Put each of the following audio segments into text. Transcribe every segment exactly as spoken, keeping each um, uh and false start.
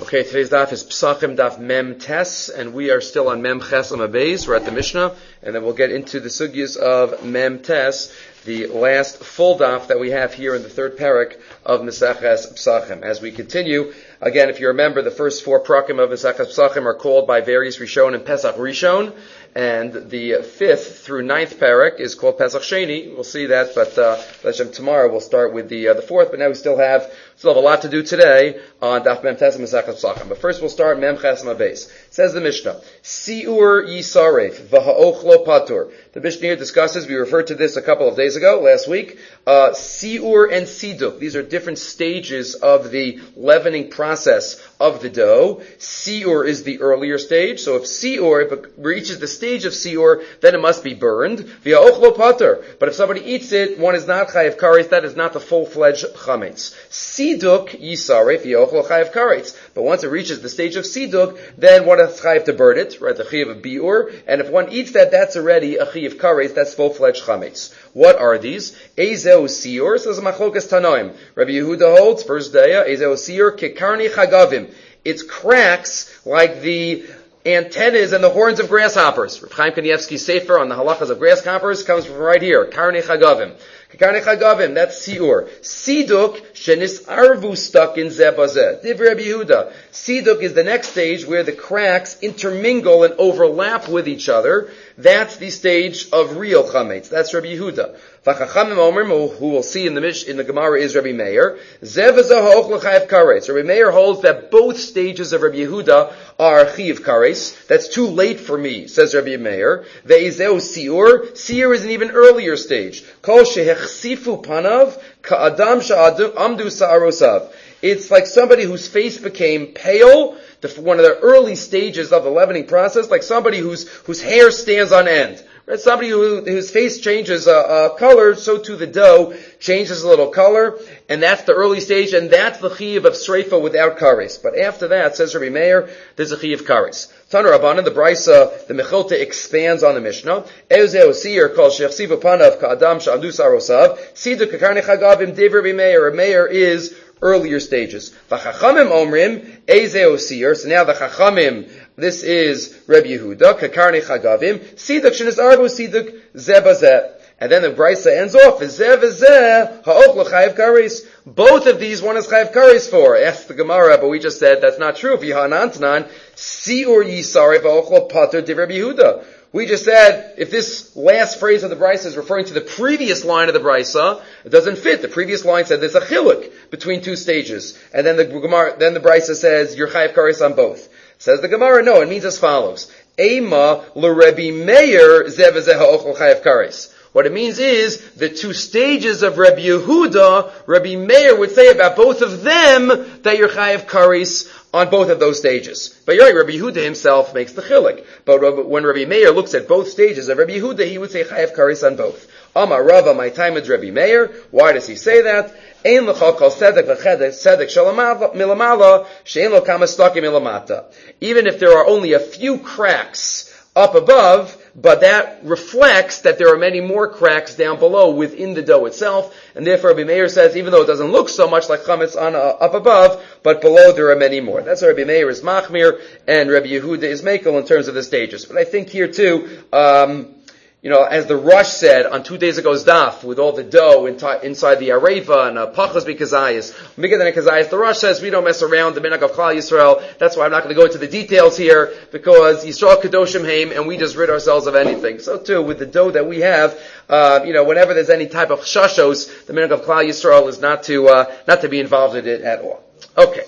Okay, today's daf is Psachim daf Mem Tes, and we are still on Mem Ches Amud Beis. We're at the Mishnah, and then we'll get into the sugyas of Mem Tes, the last full daf that we have here in the third parak of Meseches Psachim. As we continue, again, if you remember, the first four prakim of Meseches Psachim are called by various Rishon and Pesach Rishon, and the fifth through ninth parak is called Pesach Sheni. We'll see that, but uh, tomorrow we'll start with the uh, the fourth. But now we still have still have a lot to do today on Daf Mem Tes and Meseches Psachim. But first we'll start Mem Ches Amud Beis. Says the Mishnah, Siur Yisaref v'ha'ochlo patur. The Mishnah here discusses. We referred to this a couple of days ago, last week. Uh, Siur and Siduk. These are different stages of the leavening process of the dough. Siur is the earlier stage. So if Siur, if it reaches the stage of Siur, then it must be burned. V'ha'ochlo patur. But if somebody eats it, one is not chayav kares. That is not the full-fledged chametz. Siduk Yisaref v'ha'ochlo chayav kares. But once it reaches the stage of Siduk, then one is chayav to burn it, right? The chayav of biur. And if one eats that, that's already a chayav kares. That's full-fledged chametz. What are these? Ezeu Siur. So there's a machlokas tanoim. Rabbi Yehuda holds, first day, Ezeu Siur kekarni chagavim. It's cracks like the antennas and the horns of grasshoppers. Reb Chaim Kanievsky's sefer on the halachas of grasshoppers comes from right here. Karni chagavim. Karni chagavim, that's siur. Siduk, shenis arvu stuck in zebazeh. Div Rabbi Yehuda. Siduk is the next stage where the cracks intermingle and overlap with each other. That's the stage of real chametz. That's Rabbi Yehuda. V'chachamim omrim, who we'll see in the Mish, in the Gemara, is Rabbi Meir. Zevazeh ha'ochel chayav kares. Rabbi Meir holds that both stages of Rabbi Yehuda are chayav kares. That's too late for me, says Rabbi Meir. Ve'izeu siur. Siur is an even earlier stage. Kol shehechsifu panav ka'adam sha'amdu sa'arosav. It's like somebody whose face became pale, the, one of the early stages of the leavening process, like somebody whose whose hair stands on end. Right? Somebody who, whose face changes uh, uh, color, so too the dough changes a little color, and that's the early stage, and that's the chiyuv of sreifa without kares. But after that, says Rabbi Meir, there's a chiyuv kares. Tana Rabbanan, the Brisa, the Mechilta expands on the Mishnah. Euzeu Siur kol shechsivu panav ka'adam sha'amdu sa'arosav. Siduk kekarni chagavim div Rabbi Meir. Rabbi Meir is earlier stages. V'chachamim omrim ezeu siur. So now the chachamim, this is Rabbi Yehuda, kakarni chagavim. Siduk shenis arvu siduk zebazeh. And then the Brisa ends off, zeh v'zeh ha'ochlo chayav kares. Both of these, one is chayav kares for. Ask the Gemara, but we just said that's not true. V'hanantanan siur yisaref ha'ochlo patur div Rabbi Yehuda. We just said, if this last phrase of the Brisa is referring to the previous line of the Brisa, it doesn't fit. The previous line said there's a chiluk between two stages. And then the Gemara, then the Brisa says, you're chayav kares on both. Says the Gemara, no, it means as follows. Ema l'Rebbi Meir zeh v'zeh ha'ochel chayav kares. What it means is, the two stages of Rabbi Yehuda, Rabbi Meir would say about both of them that you're chayav kares on both of those stages. But you're right, Rabbi Yehuda himself makes the chiluk. But when Rabbi Meir looks at both stages of Rabbi Yehuda, he would say chayav kares on both. Amar Rava, my time with Rabbi Meir. Why does he say that? Ein l'cha kol sedek v'chedek sedek milamala she'en lo kama stakim milamata. Even if there are only a few cracks up above, but that reflects that there are many more cracks down below within the dough itself, and therefore Rabbi Meir says, even though it doesn't look so much like chametz on uh, up above, but below there are many more. That's why Rabbi Meir is machmir, and Rabbi Yehuda is mekel in terms of the stages. But I think here too, um, you know, as the Rosh said on two days ago's daf, with all the dough inti- inside the areva and uh, pachas b'kazayis, bigger than a kazayis, the Rosh says we don't mess around the minhag of Klal Yisrael. That's why I'm not going to go into the details here, because Yisrael kadoshim heim, and we just rid ourselves of anything. So too, with the dough that we have, uh, you know, whenever there's any type of shashos, the minhag of Klal Yisrael is not to uh, not to be involved in it at all. Okay.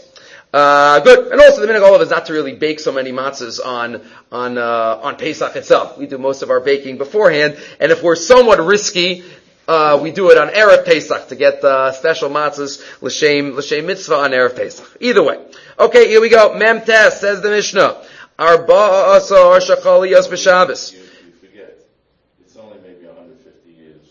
Uh, good. And also the minhag all of is not to really bake so many matzahs on, on, uh, on Pesach itself. We do most of our baking beforehand, and if we're somewhat risky, uh, we do it on Erev Pesach to get, uh, special matzahs, l'shem, l'shem mitzvah on Erev Pesach. Either way. Okay, here we go. Mem Tes, says the Mishnah. Arba asar shachaliyos b'Shabbos. You, you forget, it's only maybe one hundred fifty years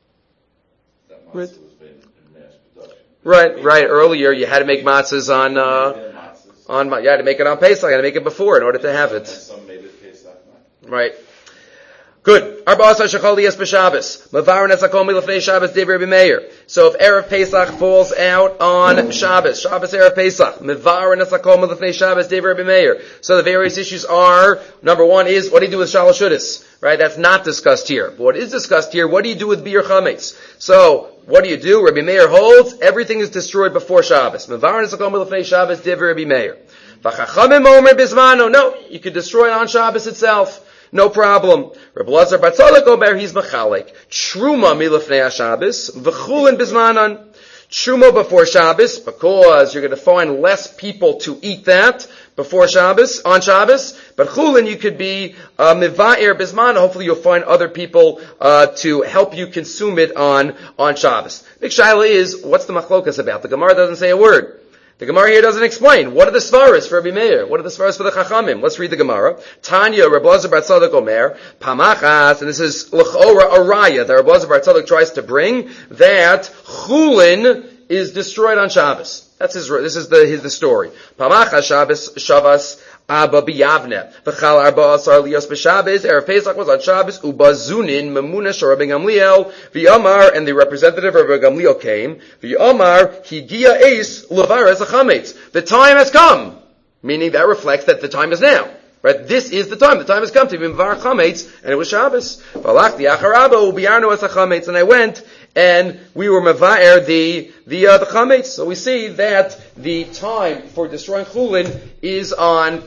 that matzah Right. was made in mass production. Right, right. Earlier you had to make matzahs on, uh, on, you had to make it on Pesach, you had to make it before in order to have it. Some made it Pesach night. Right. Good. Arba Asar Shechal Liyas B'Shabbos. Mavarin Esakom Milafnei Shabbos Divrei Rabbi Meir. So if Erev Pesach falls out on Shabbos, Shabbos Erev Pesach, Mavarin Esakom Milafnei Shabbos Divrei Rabbi Meir. So the various issues are, number one is, what do you do with Shalosh Shudas? Right? That's not discussed here. But what is discussed here, what do you do with Bir Chametz? So, what do you do? Rabbi Meir holds, everything is destroyed before Shabbos. Mavarin Esakom Milafnei Shabbos Divrei Rabbi Meir. V'chachamim Omer Bismano. No, you could destroy it on Shabbos itself. No problem. Rabbi Lazar Bar Tzadok Omer, he's machalik. Truma milafnei HaShabbos, v'chulin bismanan. Truma before Shabbos, because you're going to find less people to eat that before Shabbos, on Shabbos. But chulin, you could be uh, miva'er bisman. Hopefully you'll find other people uh, to help you consume it on, on Shabbos. Big shaila is, what's the machlokas about? The Gemara doesn't say a word. The Gemara here doesn't explain. What are the svaras for Rabbi Meir? What are the svaras for the Chachamim? Let's read the Gemara. Tanya, Rabbi Lazar Bar Tzadok Omer, Pamachas, and this is l'chora a raya that Rabbi Lazar Bar Tzadok tries to bring, that chulin is destroyed on Shabbos. That's his, this is the, his, the story. Pamachas Shabbos, Shabbos, Abba biyavne. V'chal arba asar liyos b'Shabbos. Erev Pesach was on Shabbos. Ubazunin memuna shor Rabbi Gamliel. V'yamar, and the representative of Rabbi Gamliel came. V'yamar higia eis levares achametz. The time has come, meaning that reflects that the time is now. Right? This is the time. The time has come to be mevar chametz, and it was Shabbos. V'alachti achar Abba ubiyarnu es achametz, and I went and we were mevaer the the uh, the chametz. So we see that the time for destroying chulin is on.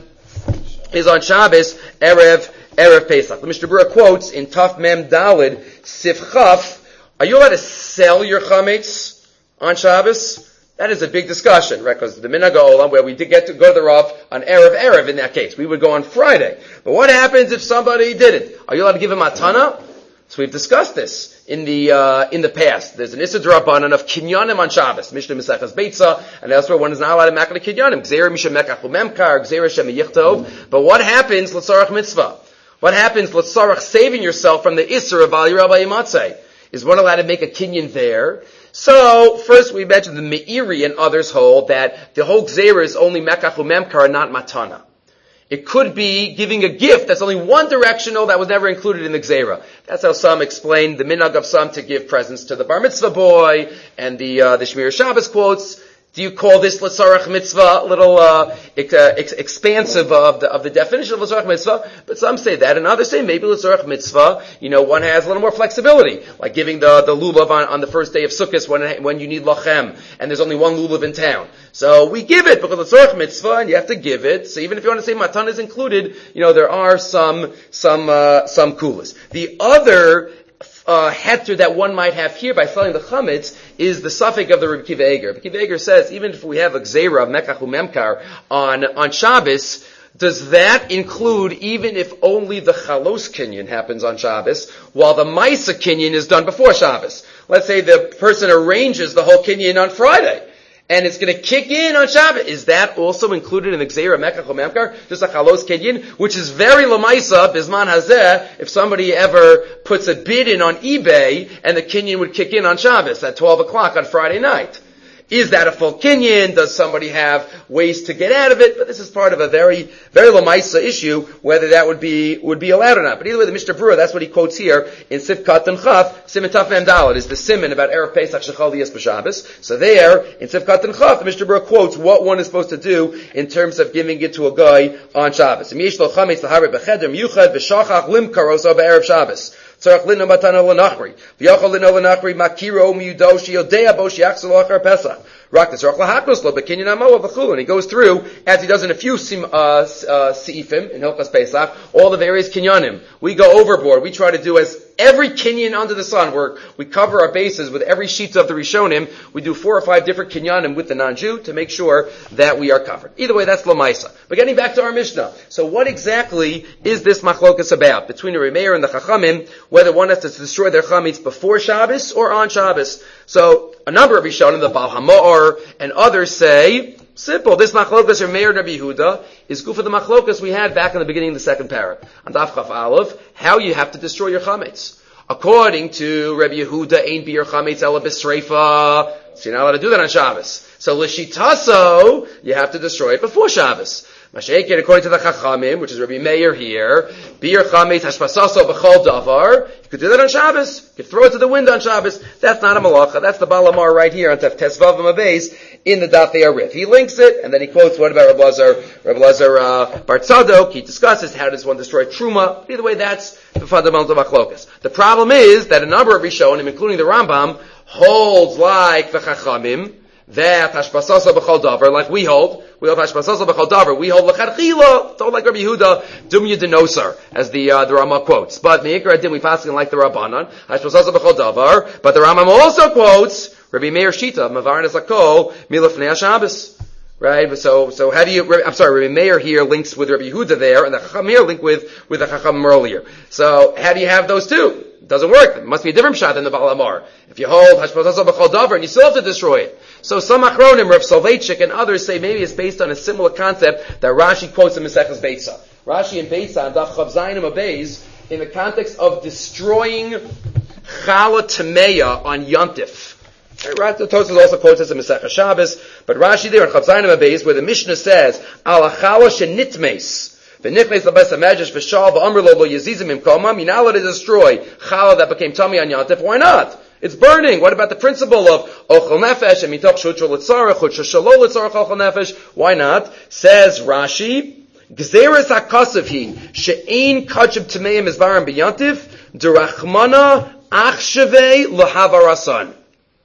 is on Shabbos, Erev, Erev Pesach. The Mishnah Berurah quotes in Taf Mem Dalid, Sif Chaf, are you allowed to sell your chametz on Shabbos? That is a big discussion, right? Because the Minhag Olam, where we did get to go to the Rav on Erev Erev in that case, we would go on Friday. But what happens if somebody didn't? Are you allowed to give him matana? So we've discussed this in the uh, in the past. There's an Issa D'Rabbanan of Kinyanim on Shabbos, Mishnah Mesechas Beitza, and elsewhere one is not allowed to make a Kinyanim. Gzeira Misha Mekach Umemkar, Gzeira Shem Yichtov. But what happens L'tzarach Mitzvah? What happens L'tzarach saving yourself from the Issa of Ali Rabbi Yimatzeh? Is one allowed to make a Kinyan there? So first we mentioned the Meiri and others hold that the whole Gzeira is only Mekach Umemkar, not Matana. It could be giving a gift that's only one directional that was never included in the Gzeira. That's how some explain the minhag of some to give presents to the bar mitzvah boy, and the uh, the Shmir Shabbos quotes. Do you call this L'tzarach Mitzvah a little uh, ex- expansive of the of the definition of L'tzarach Mitzvah? But some say that, and others say maybe L'tzarach Mitzvah, you know, one has a little more flexibility, like giving the the lulav on, on the first day of Sukkot when when you need lachem, and there's only one lulav in town. So we give it because L'tzarach Mitzvah, and you have to give it. So even if you want to say matan is included, you know, there are some some uh, some kulas. The other Uh, heter that one might have here by selling the chametz is the suffix of the Rebbe Kiva Eger. Rebbe Kiva Eger says, even if we have a gzeira of mekach umemkar on, on Shabbos, does that include even if only the chalos kinyan happens on Shabbos, while the maisa kinyan is done before Shabbos? Let's say the person arranges the whole kinyan on Friday, and it's going to kick in on Shabbat. Is that also included in the Gzeira Mekach Umemkar? Just a Chalos Kedyin, which is very Lamaisa, Bisman Hazeh, if somebody ever puts a bid in on eBay, and the Kinyan would kick in on Shabbos at twelve o'clock on Friday night. Is that a full Kinyan? Does somebody have ways to get out of it? But this is part of a very, very Lamaisa issue, whether that would be, would be allowed or not. But either way, the Mishnah Berurah, that's what he quotes here in Sif Katan Chaf, Siman Taf Mem Daled, is the Siman about Erev Pesach Shechal Liyas B'Shabbos. So there, in Sif Katan Chaf, the Mishnah Berurah quotes what one is supposed to do in terms of giving it to a guy on Shabbos. Im yesh lo chametz laharet b'cheder miyuchad v'shachach limkaroso b'erev Shabbos. Tzarach lino matana l'nachri. V'yachol lino l'nachri makiro miyudo sheyodea bo she'achzor l'achar Pesach. And he goes through, as he does in a few sim, uh, uh, seifim in Hilchas Pesach, all the various kinyanim. We go overboard. We try to do as every kinyan under the sun. We're, we cover our bases with every sheet of the Rishonim. We do four or five different kinyanim with the non-Jew to make sure that we are covered. Either way, that's Lamaisa. But getting back to our Mishnah. So what exactly is this machlokas about between the Rebbe Meir and the Chachamim, whether one has to destroy their chametz before Shabbos or on Shabbos? So a number of Rishonim, the Baal HaMa'or and others say, simple, this machlokas or Meir and Rabbi Yehuda is good for the machlokas we had back in the beginning of the second parak. On Daf Chaf Aleph, how you have to destroy your chametz. According to Rabbi Yehuda, ain't be your chametz ela b'sreifa, so you're not allowed to do that on Shabbos. So l'shitaso, you have to destroy it before Shabbos. Masha'ekin, according to the Chachamim, which is Rabbi Meir here, bir chametz hashpasaso b'chol davar. You could do that on Shabbos. You could throw it to the wind on Shabbos. That's not a malacha. That's the Balamar right here on Tef Tesvav Mabeis in the Daf Arif. He links it, and then he quotes what about Rabbi Lazar, Rabbi Lazar uh, Bar Tzadok. He discusses how does one destroy truma. Either way, that's the fundamental of Machlokas. The problem is that a number of Rishonim, including the Rambam, holds like the Chachamim, that hashpasasa b'chol davar, like we hold, we hold hashpasasa b'chol davar, we hold l'chadchila, told like Rabbi Yehuda, dum yedenosar, as the uh, the Rama quotes. But me'ikar adim we pass like the Rabbanan, hashpasasa b'chol davar. But the Rambam also quotes Rabbi Meir Shita, mavar nezakol milafnei Shabbos. Right? So, so how do you, I'm sorry, Rabbi Meir here links with Rabbi Yehuda there, and the Chacham here link with, with the Chacham earlier. So, how do you have those two? It doesn't work. It must be a different shot than the Baal Amar. If you hold Hashpasasa b'chol davar, and you still have to destroy it. So, some Achronim, Rav Soloveitchik and others say maybe it's based on a similar concept that Rashi quotes in Maseches Beitza. Rashi and Beitza, and Daf Chav Zayin Abayz, in the context of destroying Chala Tameya on Yontif. Right, the Tosfos also quotes this in Masechah Shabbos, but Rashi there in Chav Zayin Abayz, where the Mishnah says, Al Chala Shenitmes, v'nichnes labes hamedrash v'shal v'amr lo lo yazizim imkomam, you're not allowed to destroy Chala that became tummy on Yontif. Why not? It's burning. What about the principle of ochel nefesh and mitoch shutra l'tzarech, chutra shalol l'tzarech ochel nefesh? Why not? Says Rashi, Gzeres hakasav hi she'ein kachib tameim izvarim b'Yontif derachmana achshavei l'havarasan.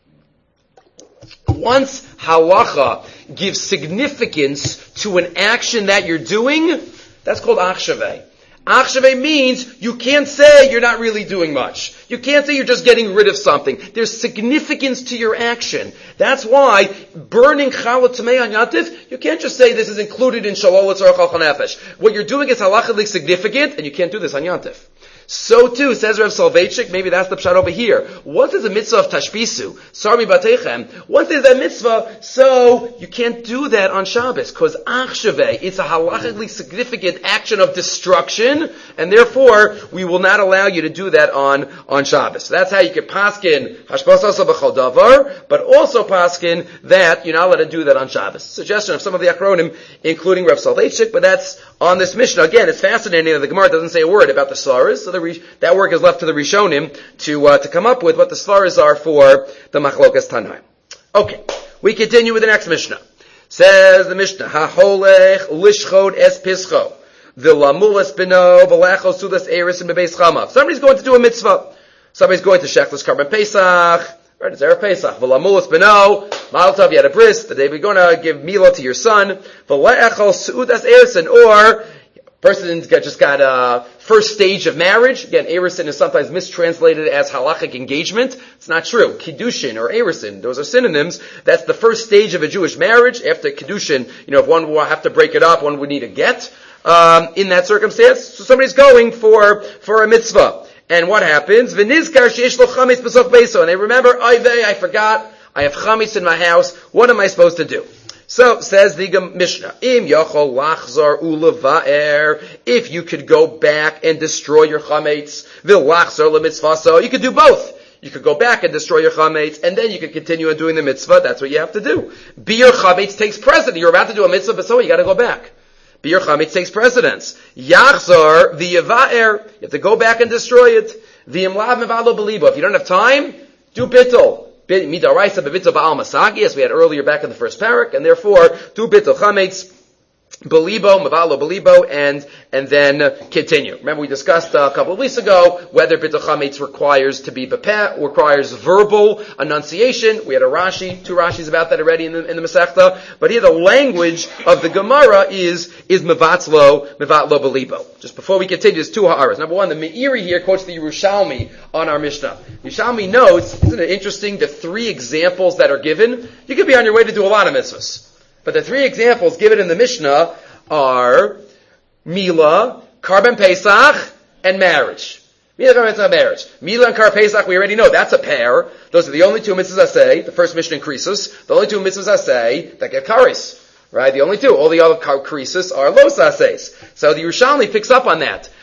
Once halacha gives significance to an action that you're doing, that's called achshavei. Achshavei means you can't say you're not really doing much. You can't say you're just getting rid of something. There's significance to your action. That's why burning challah tamei on Yantif, you can't just say this is included in shalol l'tzarech ochel nefesh. What you're doing is halachically significant, and you can't do this on Yantif. So too, says Rav Soloveitchik, maybe that's the pshat over here. Once there's a mitzvah of tashbisu, sarmi batechem, once there's that mitzvah, so you can't do that on Shabbos, because achshaveh, it's a halachically significant action of destruction, and therefore, we will not allow you to do that on, on Shabbos. So that's how you can paskin hashpasasa b'chol davar, but also paskin that you're not allowed to do that on Shabbos. Suggestion of some of the Achronim, including Rav Soloveitchik, but that's on this Mishnah. Again, it's fascinating that the Gemara doesn't say a word about the svaras, so the that work is left to the Rishonim to uh, to come up with what the svaras are for the Machlokas Tanaim. Okay, we continue with the next Mishnah. Says the Mishnah, Ha'holech lishchod es pischo, v'lamulas bino v'lecho sudas eris and bebeis chamav. Somebody's going to do a mitzvah. Somebody's going to shechlas karban Pesach. Right, it's Erev Pesach. V'lamulas bino, Mazel Tov, you had a bris, the day we're going to give milah to your son. V'lecho sudas erisin, or person just got a first stage of marriage. Again, Erisin is sometimes mistranslated as halachic engagement. It's not true. Kiddushin or Erisin, those are synonyms. That's the first stage of a Jewish marriage. After Kiddushin, you know, if one will have to break it up, one would need a get. Um, in that circumstance, so somebody's going for, for a mitzvah. And what happens? V'nizkar sheyesh lo chametz b'soch beiso. And they remember, Ayvei, I forgot, I have chametz in my house. What am I supposed to do? So, says the Mishnah, Im yachol lachzar uleva'er, if you could go back and destroy your chametz, v'lachzar lemitzvaso, you could do both. You could go back and destroy your chametz, and then you could continue on doing the mitzvah. That's what you have to do. Bir chametz takes precedence. You're about to do a mitzvah, but so you gotta go back. Bir chametz takes precedence. Yachzar v'yeva'er, you have to go back and destroy it. V'yimlav mevalo belibo. If you don't have time, do bittul. Midaraisa bevitzel ba'al masagi, as we had earlier back in the first parak, and therefore do bittul chametz, belibo, mavalo belibo, and and then uh, continue. Remember we discussed uh, a couple of weeks ago whether bittul chametz requires to be bepeh, requires verbal enunciation. We had a Rashi, two Rashis about that already in the in the Masechta. But here the language of the Gemara is is mevatzlo, mevatlo belibo. Just before we continue, there's two ha'aras. Number one, the Meiri here quotes the Yerushalmi on our Mishnah. Yerushalmi notes, isn't it interesting, the three examples that are given? You could be on your way to do a lot of mitzvahs. But the three examples given in the Mishnah are Mila, Karban Pesach, and marriage. Mila, Karban Pesach, marriage. Mila and Karban Pesach, we already know, that's a pair. Those are the only two mitzvahs I say. The first Mishnah increases. The only two mitzvahs I say that get karis. Right? The only two. All the other krisis are los ases. So the Yerushalmi picks up on that.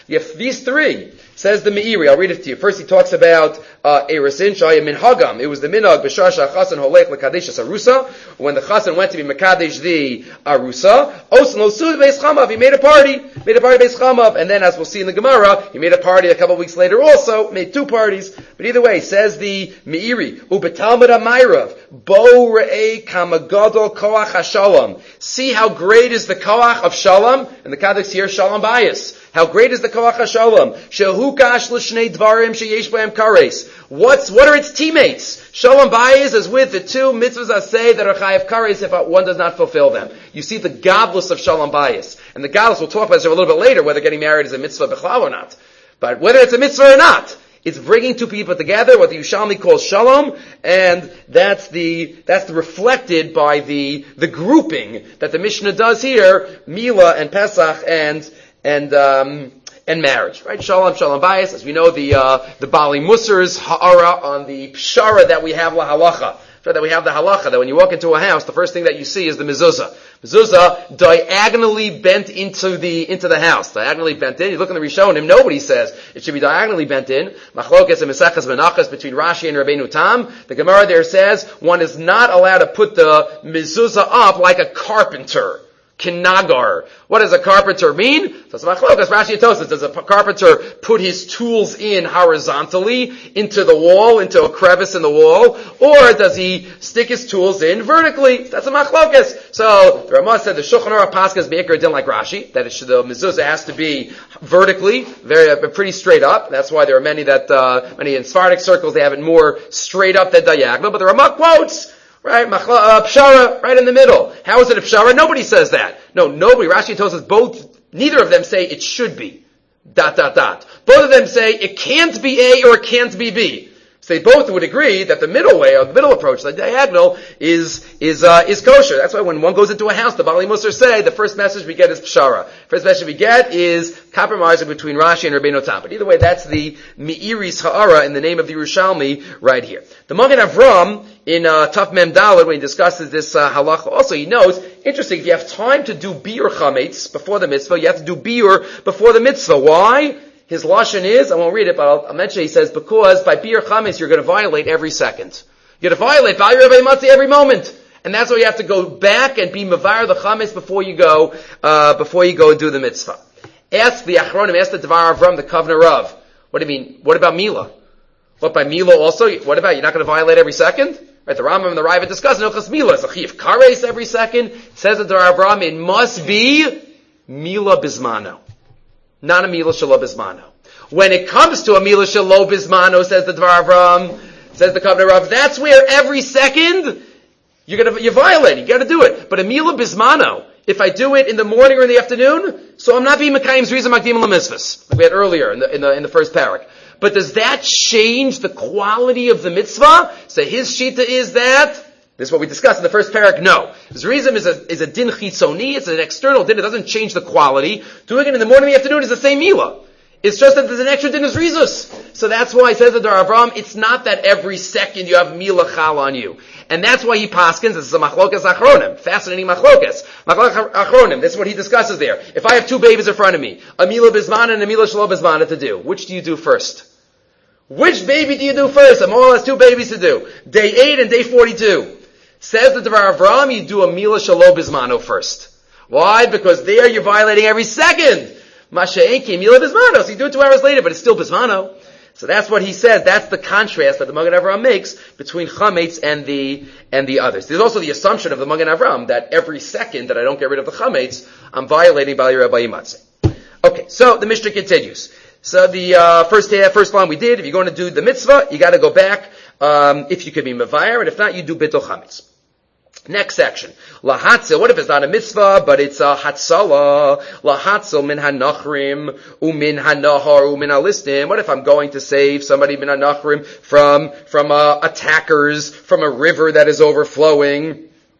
You have these three. Says the Meiri, I'll read it to you. First he talks about uh, Eresin, Shaya Minhagam. It was the Minhag, B'shasha Chasan Holech L'Kadesh Arusa. When the Chasan went to be Mekadesh the Arusa, Osan Lo Sud Beis Chamav, he made a party. Made a party Beis Chamav. And then, as we'll see in the Gemara, he made a party a couple of weeks later also, made two parties. But either way, says the Meiri, Ubetalmud HaMairav, Bo Re'ei Kamagadol Koach HaShalom. See how great is the Koach of Shalom? And the Kadesh here, Shalom Bayis. How great is the Koach HaShalom? Shehukash l'shnei dvarim sheyesh b'hem kares. What's, what are its teammates? Shalom Bayis is with the two mitzvahs I say that are chayav kares if one does not fulfill them. You see the godless of Shalom Bayis. And the godless, we'll talk about this a little bit later, whether getting married is a mitzvah b'chlal or not. But whether it's a mitzvah or not, it's bringing two people together, what the Yushalmi calls shalom, and that's the, that's the reflected by the, the grouping that the Mishnah does here, Mila and Pesach and, and, um, and marriage, right? Shalom, shalom bayis. As we know, the, uh, the Bali Musar's ha'ara on the pshara that we have la halacha. That we have the halacha, that when you walk into a house, the first thing that you see is the mezuzah. Mezuzah diagonally bent into the, into the house. Diagonally bent in. You look in the Rishonim, nobody says it should be diagonally bent in. Machlokes and Mesechus Menachas between Rashi and Rabbeinu Tam. The Gemara there says one is not allowed to put the mezuzah up like a carpenter. Kinagar. What does a carpenter mean? So it's machlokas, Rashi and Tosafos. Does a carpenter put his tools in horizontally into the wall, into a crevice in the wall, or does he stick his tools in vertically? That's a machlokas. So the Ramah said the Shulchan Aruch paskas be'ikar din like Rashi, that it should, the mezuzah has to be vertically, very uh, pretty straight up. That's why there are many that uh, many in Sephardic circles they have it more straight up than diagonal. But the Ramah quotes. Right, machla, uh, pshara, right in the middle. How is it a pshara? Nobody says that. No, nobody. Rashi tells us both, neither of them say it should be. Dot, dot, dot. Both of them say it can't be A or it can't be B. So they both would agree that the middle way, or the middle approach, the diagonal, is, is, uh, is kosher. That's why when one goes into a house, the Bali Musar say, the first message we get is pshara. First message we get is compromising between Rashi and Rabbeinu Tam. But either way, that's the Meiri's ha'ara in the name of the Yerushalmi right here. The Magen Avram, in, uh, Taf Mem Daled, when he discusses this, uh, halacha, also he knows, interesting, if you have time to do biur chametz before the mitzvah, you have to do biur before the mitzvah. Why? His lashon is, I won't read it, but I'll, I'll mention it, he says, because by biur chametz you're going to violate every second. You're going to violate Ba'al Yerei Matzah every moment. And that's why you have to go back and be mevar the chametz before you go, uh, before you go do the mitzvah. Ask the Achronim, ask the Devar Avram, the Kovner Rav. What do you mean? What about Mila? What by Mila also? What about, you're not going to violate every second? Right, the Rambam and the Raiva discuss Hilchos Mila. It's a chiyuv kares every second. Says the Devar Avram, it must be Mila Bismano. Not a Mila Shelo Bismano. When it comes to a Mila Shelo Bismano, says the Devar Avram, says the Kovner Rav, that's where every second you're gonna, you're violating. You gotta do it. But a Mila Bismano, if I do it in the morning or in the afternoon, so I'm not being Mekayim Zriza Makdim L'Mitzvahs, like we had earlier in the, in the, in the first parak. But does that change the quality of the mitzvah? So his shita is that, this is what we discussed in the first parak, no. Zrizim is a, is a din chitzoni, it's an external din, it doesn't change the quality. Doing it in the morning and the afternoon is the same milah. It's just that there's an extra din of zrizus. So that's why he says to Dar Avram, it's not that every second you have milah chal on you. And that's why he paskins, this is a machlokas achronim, fascinating machlokas. Machlokas achronim, this is what he discusses there. If I have two babies in front of me, a milah bismana and a milah shelo bismana to do, which do you do first? Which baby do you do first? Amal has two babies to do. Day eight and day forty-two. Says the Devar Avram, you do a milah shelo bismano first. Why? Because there you're violating every second. Masha'enki milah bismano. So you do it two hours later, but it's still bismano. So that's what he says. That's the contrast that the Magen Avram makes between chametz and the and the others. There's also the assumption of the Magen Avram that every second that I don't get rid of the chametz, I'm violating Ba'al Yerei Matzah. Okay, so the Mishnah continues. So the uh, first uh, first line we did, if you're going to do the mitzvah, you got to go back. Um, if you could be mevayer, and if not, you do bittul chametz. Next section. Lahatzel, what if it's not a mitzvah, but it's a hatzala? Lahatzel min hanachrim, umin hanahar, umin alistim. What if I'm going to save somebody min hanachrim from, from, uh, attackers, from a river that is overflowing?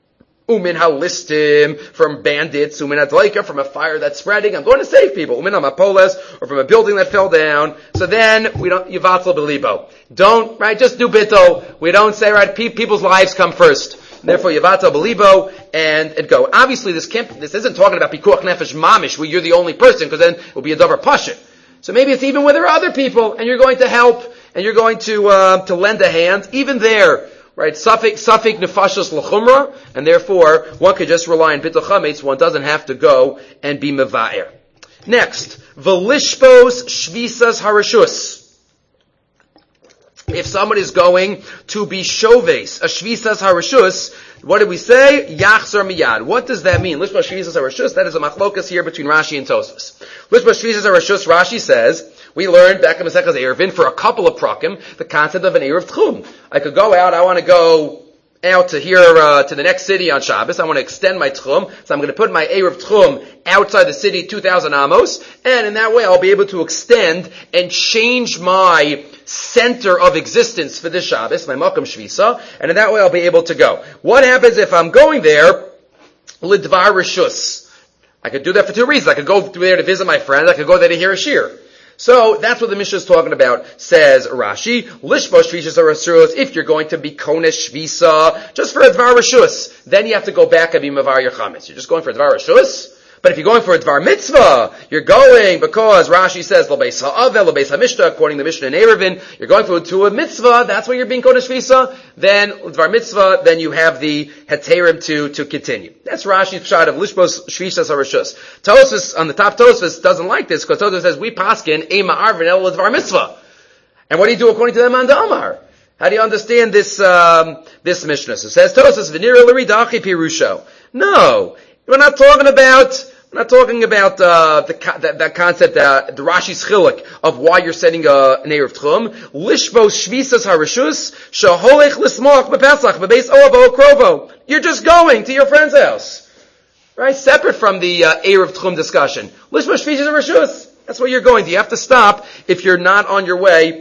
Umin halistim, from bandits, umin adlaika, from a fire that's spreading. I'm going to save people. Umin hamapoles, or from a building that fell down. So then, we don't, yivatzal belibo. Don't, right, just do bittul. We don't say, right, pe- people's lives come first. Therefore, Yavato Belibo, and, and go. Obviously, this can't, this isn't talking about Pikuach Nefesh Mamish, where you're the only person, because then it will be a Dover Pashit. So maybe it's even where there are other people, and you're going to help, and you're going to uh, to lend a hand, even there. Right, Safik Safik nefashos l'chumra, and therefore one could just rely on bittul chametz. One doesn't have to go and be mevaer. Next, v'lishpos shvisas harashus. If someone is going to be shoves, a shvisas harashus, what did we say? Yachzor miyad. What does that mean? Lishpos shvisas harashus. That is a machlokas here between Rashi and Tosfos. Lishpos shvisas harashus. Rashi says. We learned back in Maseches Eruvin for a couple of prakim the concept of an Eruv Tchum. I could go out, I want to go out to here, uh, to the next city on Shabbos. I want to extend my Tchum, so I'm going to put my Eruv Tchum outside the city two thousand amos, and in that way I'll be able to extend and change my center of existence for this Shabbos, my Makom Shvisa, and in that way I'll be able to go. What happens if I'm going there, Lidvar Rishus? I could do that for two reasons. I could go there to visit my friend, I could go there to hear a shir. So that's what the Mishnah is talking about, says Rashi. Lishbo shvishas arashus. If you're going to be konesh shvisa just for a dvar rashus, then you have to go back and be mavar your chametz. You're just going for a dvar rashus. But if you're going for a dvar mitzvah, you're going because Rashi says lo beis ha'avel, lo beis ha'mishnah, according to the Mishnah in Eruvin, you're going for to a mitzvah. That's why you're being konesh shvisa. Then dvar mitzvah, then you have the heterim to to continue. That's Rashi's pshat of lishbos shvishas harashus. Tosfos on the top, Tosfos doesn't like this because Tosfos says we paskin ema arvin el dvar mitzvah. And what do you do according to the man damar? How do you understand this um, this Mishnah? So it says Tosfos v'nira l'ridachi pirusho. No, we're not talking about. We're not talking about uh, the, that, that concept, uh, the Rashi's chiluk of why you're setting uh, an Eruv Tchum. Lishbos shvisas harashus shaholech lismach bepesach bebeis oavo krovo. You're just going to your friend's house, right? Separate from the uh, Eruv Tchum discussion. Lishbos shvisas harashus. That's where you're going to. You have to stop if you're not on your way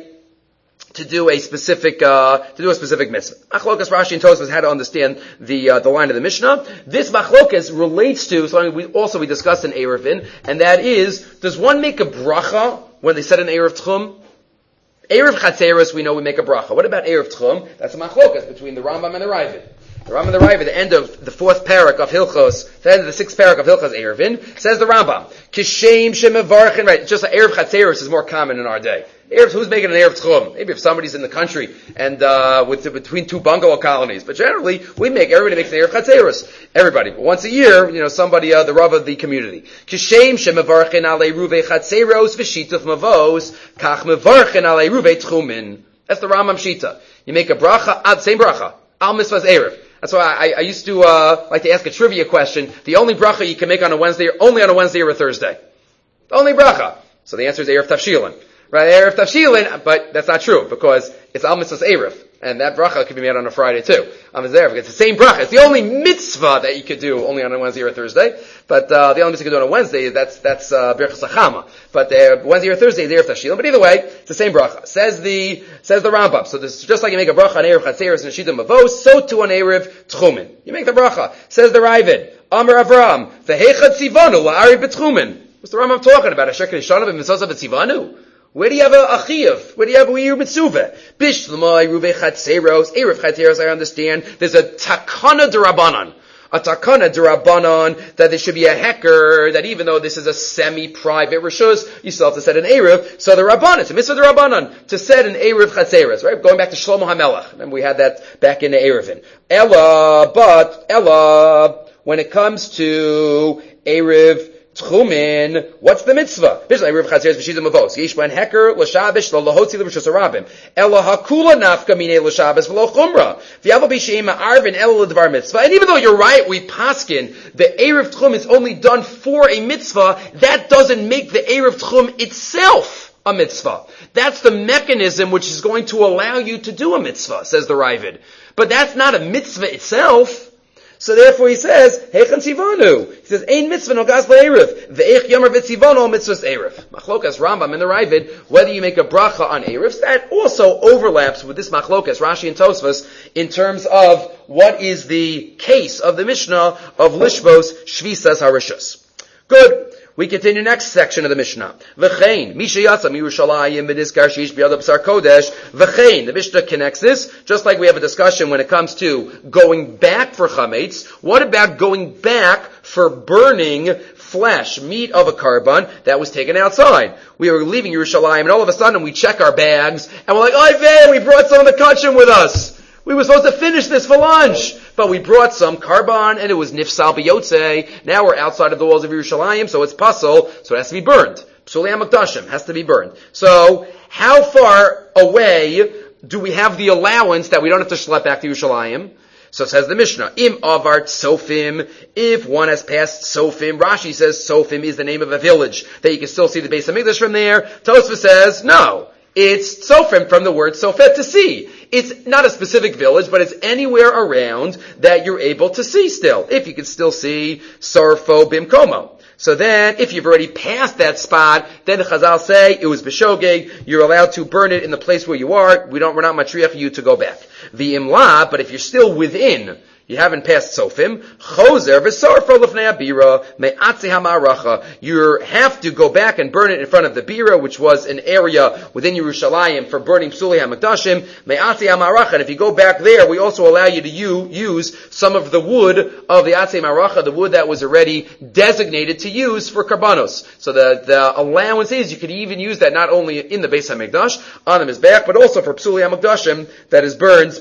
to do a specific, uh, to do a specific mitzvah. Machlokas Rashi and Tosfos had to understand the, uh, the line of the Mishnah. This machlokas relates to something we also we discussed in Eruvin, and that is, does one make a bracha when they set an Eruv Tchum? Eruv Chatzeros, we know we make a bracha. What about Eruv Tchum? That's a machlokas between the Rambam and the Ravid. The Rambam and the Ravid, the end of the fourth parak of Hilchos, the end of the sixth parak of Hilchos Eruvin, says the Rambam, Kishem Shemevarchen, right, just like Eruv Chatzeros is more common in our day. Erev, who's making an Erev Tchum? Maybe if somebody's in the country and uh with between two bungalow colonies. But generally, we make, everybody makes an Erev Chatzeros. Everybody. But once a year, you know, somebody, uh, the Rav of the community. Kishem shemevarchen ale ruvei Chatzeros v'shituf mavos, kach mevarchen ale ruvei Tchumin. That's the Rambam Shita. You make a bracha, ad, same bracha, al mitzvah's Erev. That's why I, I used to, uh, like to ask a trivia question. The only bracha you can make on a Wednesday, only on a Wednesday or a Thursday. The only bracha. So the answer is Erev Tavshilin. Right, Erev Tavshilin, but that's not true, because it's Al Mitzvah's Erev, and that bracha could be made on a Friday too. Al Mitzvah's Erev, it's the same bracha. It's the only mitzvah that you could do only on a Wednesday or a Thursday, but uh, the only mitzvah you could do on a Wednesday, that's that's uh, Birchas HaChama. But uh, Wednesday or Thursday is Erev Tavshilin, but either way, it's the same bracha. Says the says the Rambam. So this, just like you make a bracha on Erev Chatzeros and Shita Mavos, so too on Erev Tchumin. You make the bracha. Says the Ravid, Amar Avram, V'heichad Tzivanu la'ari b'Tchumin. What's the Rambam talking about? Asher Kedishanu b'mitzvah b'Tzivanu? Where do you have a, a chiyuv? Where do you have a Eruv Mitzuvah? Bishlamai, Ruvei Chatzeros, Erev Chatzeros, I understand. There's a takana d'Rabbanan. A takana d'Rabbanan, that there should be a hecker, that even though this is a semi-private rishus, you still have to set an Erev. So the Rabbanan, it's a mitzvah d'Rabbanan, to set an Erev Chatzeros, right? Going back to Shlomo HaMelech. Remember we had that back in the Eruvin. Ella, but, Ella, when it comes to Erev Tchumin, what's the mitzvah? Bishla Erev Chatzeros v'shita mavos. Yishban heker l'shabish l'lohotzi l'rishus harabim. Ela hakula nafka minei l'shabes v'lo chumra. V'yavo b'sheima arvin ela l'dvar mitzvah. And even though you're right, we paskin, the Erev Tchum is only done for a mitzvah, that doesn't make the Erev Tchum itself a mitzvah. That's the mechanism which is going to allow you to do a mitzvah, says the Ravid. But that's not a mitzvah itself. So therefore he says, Heichan Tzivanu. He says, Ein mitzvah no gas le'erev. Ve'ech yomer v'tzivanu mitzvah's erev. Machlokas Rambam and the Ravid, whether you make a bracha on erevs, that also overlaps with this machlokas, Rashi and Tosfos, in terms of what is the case of the Mishnah of Lishbos Shvisas Harishus. Good. We continue next section of the Mishnah. V'chein, Misha Yatsa Mirushalayim B'nizkar Sheish B'yadav B'sar Kodesh. V'chein, the Mishnah connects this, just like we have a discussion when it comes to going back for Chametz. What about going back for burning flesh, meat of a karban that was taken outside. We were leaving Yerushalayim, and all of a sudden we check our bags, and we're like, oy vey, we brought some of the kachim with us. We were supposed to finish this for lunch, but we brought some karban, and it was nifsal b'yotzei. Now we're outside of the walls of Yerushalayim, so it's pasul, so it has to be burned. Psulei HaMikdashim has to be burned. So, how far away do we have the allowance that we don't have to schlep back to Yerushalayim? So says the Mishnah, Im avart Sofim, if one has passed Sofim, Rashi says Sofim is the name of a village, that you can still see the Beis HaMikdash from there. Tosfos says, no, it's Sofim from the word Sofet, to see. It's not a specific village, but it's anywhere around that you're able to see still. If you can still see Sarfo Bimkomo. So then, if you've already passed that spot, then the Chazal say it was b'shogeg. You're allowed to burn it in the place where you are. We don't, we're not matriach you to go back. The imla, but if you're still within, you haven't passed Sofim, choser v'sarfo lefnei abira me'atzi ha'ma'aracha. You have to go back and burn it in front of the bira, which was an area within Yerushalayim for burning psulei hamikdashim, me'atzi ha'ma'aracha. And if you go back there, we also allow you to u- use some of the wood of the atzei ma'aracha, the wood that was already designated to use for karbanos. So the, the allowance is you could even use that not only in the Beis HaMikdash, on the Mizbeach, but also for psulei hamikdashim that is burned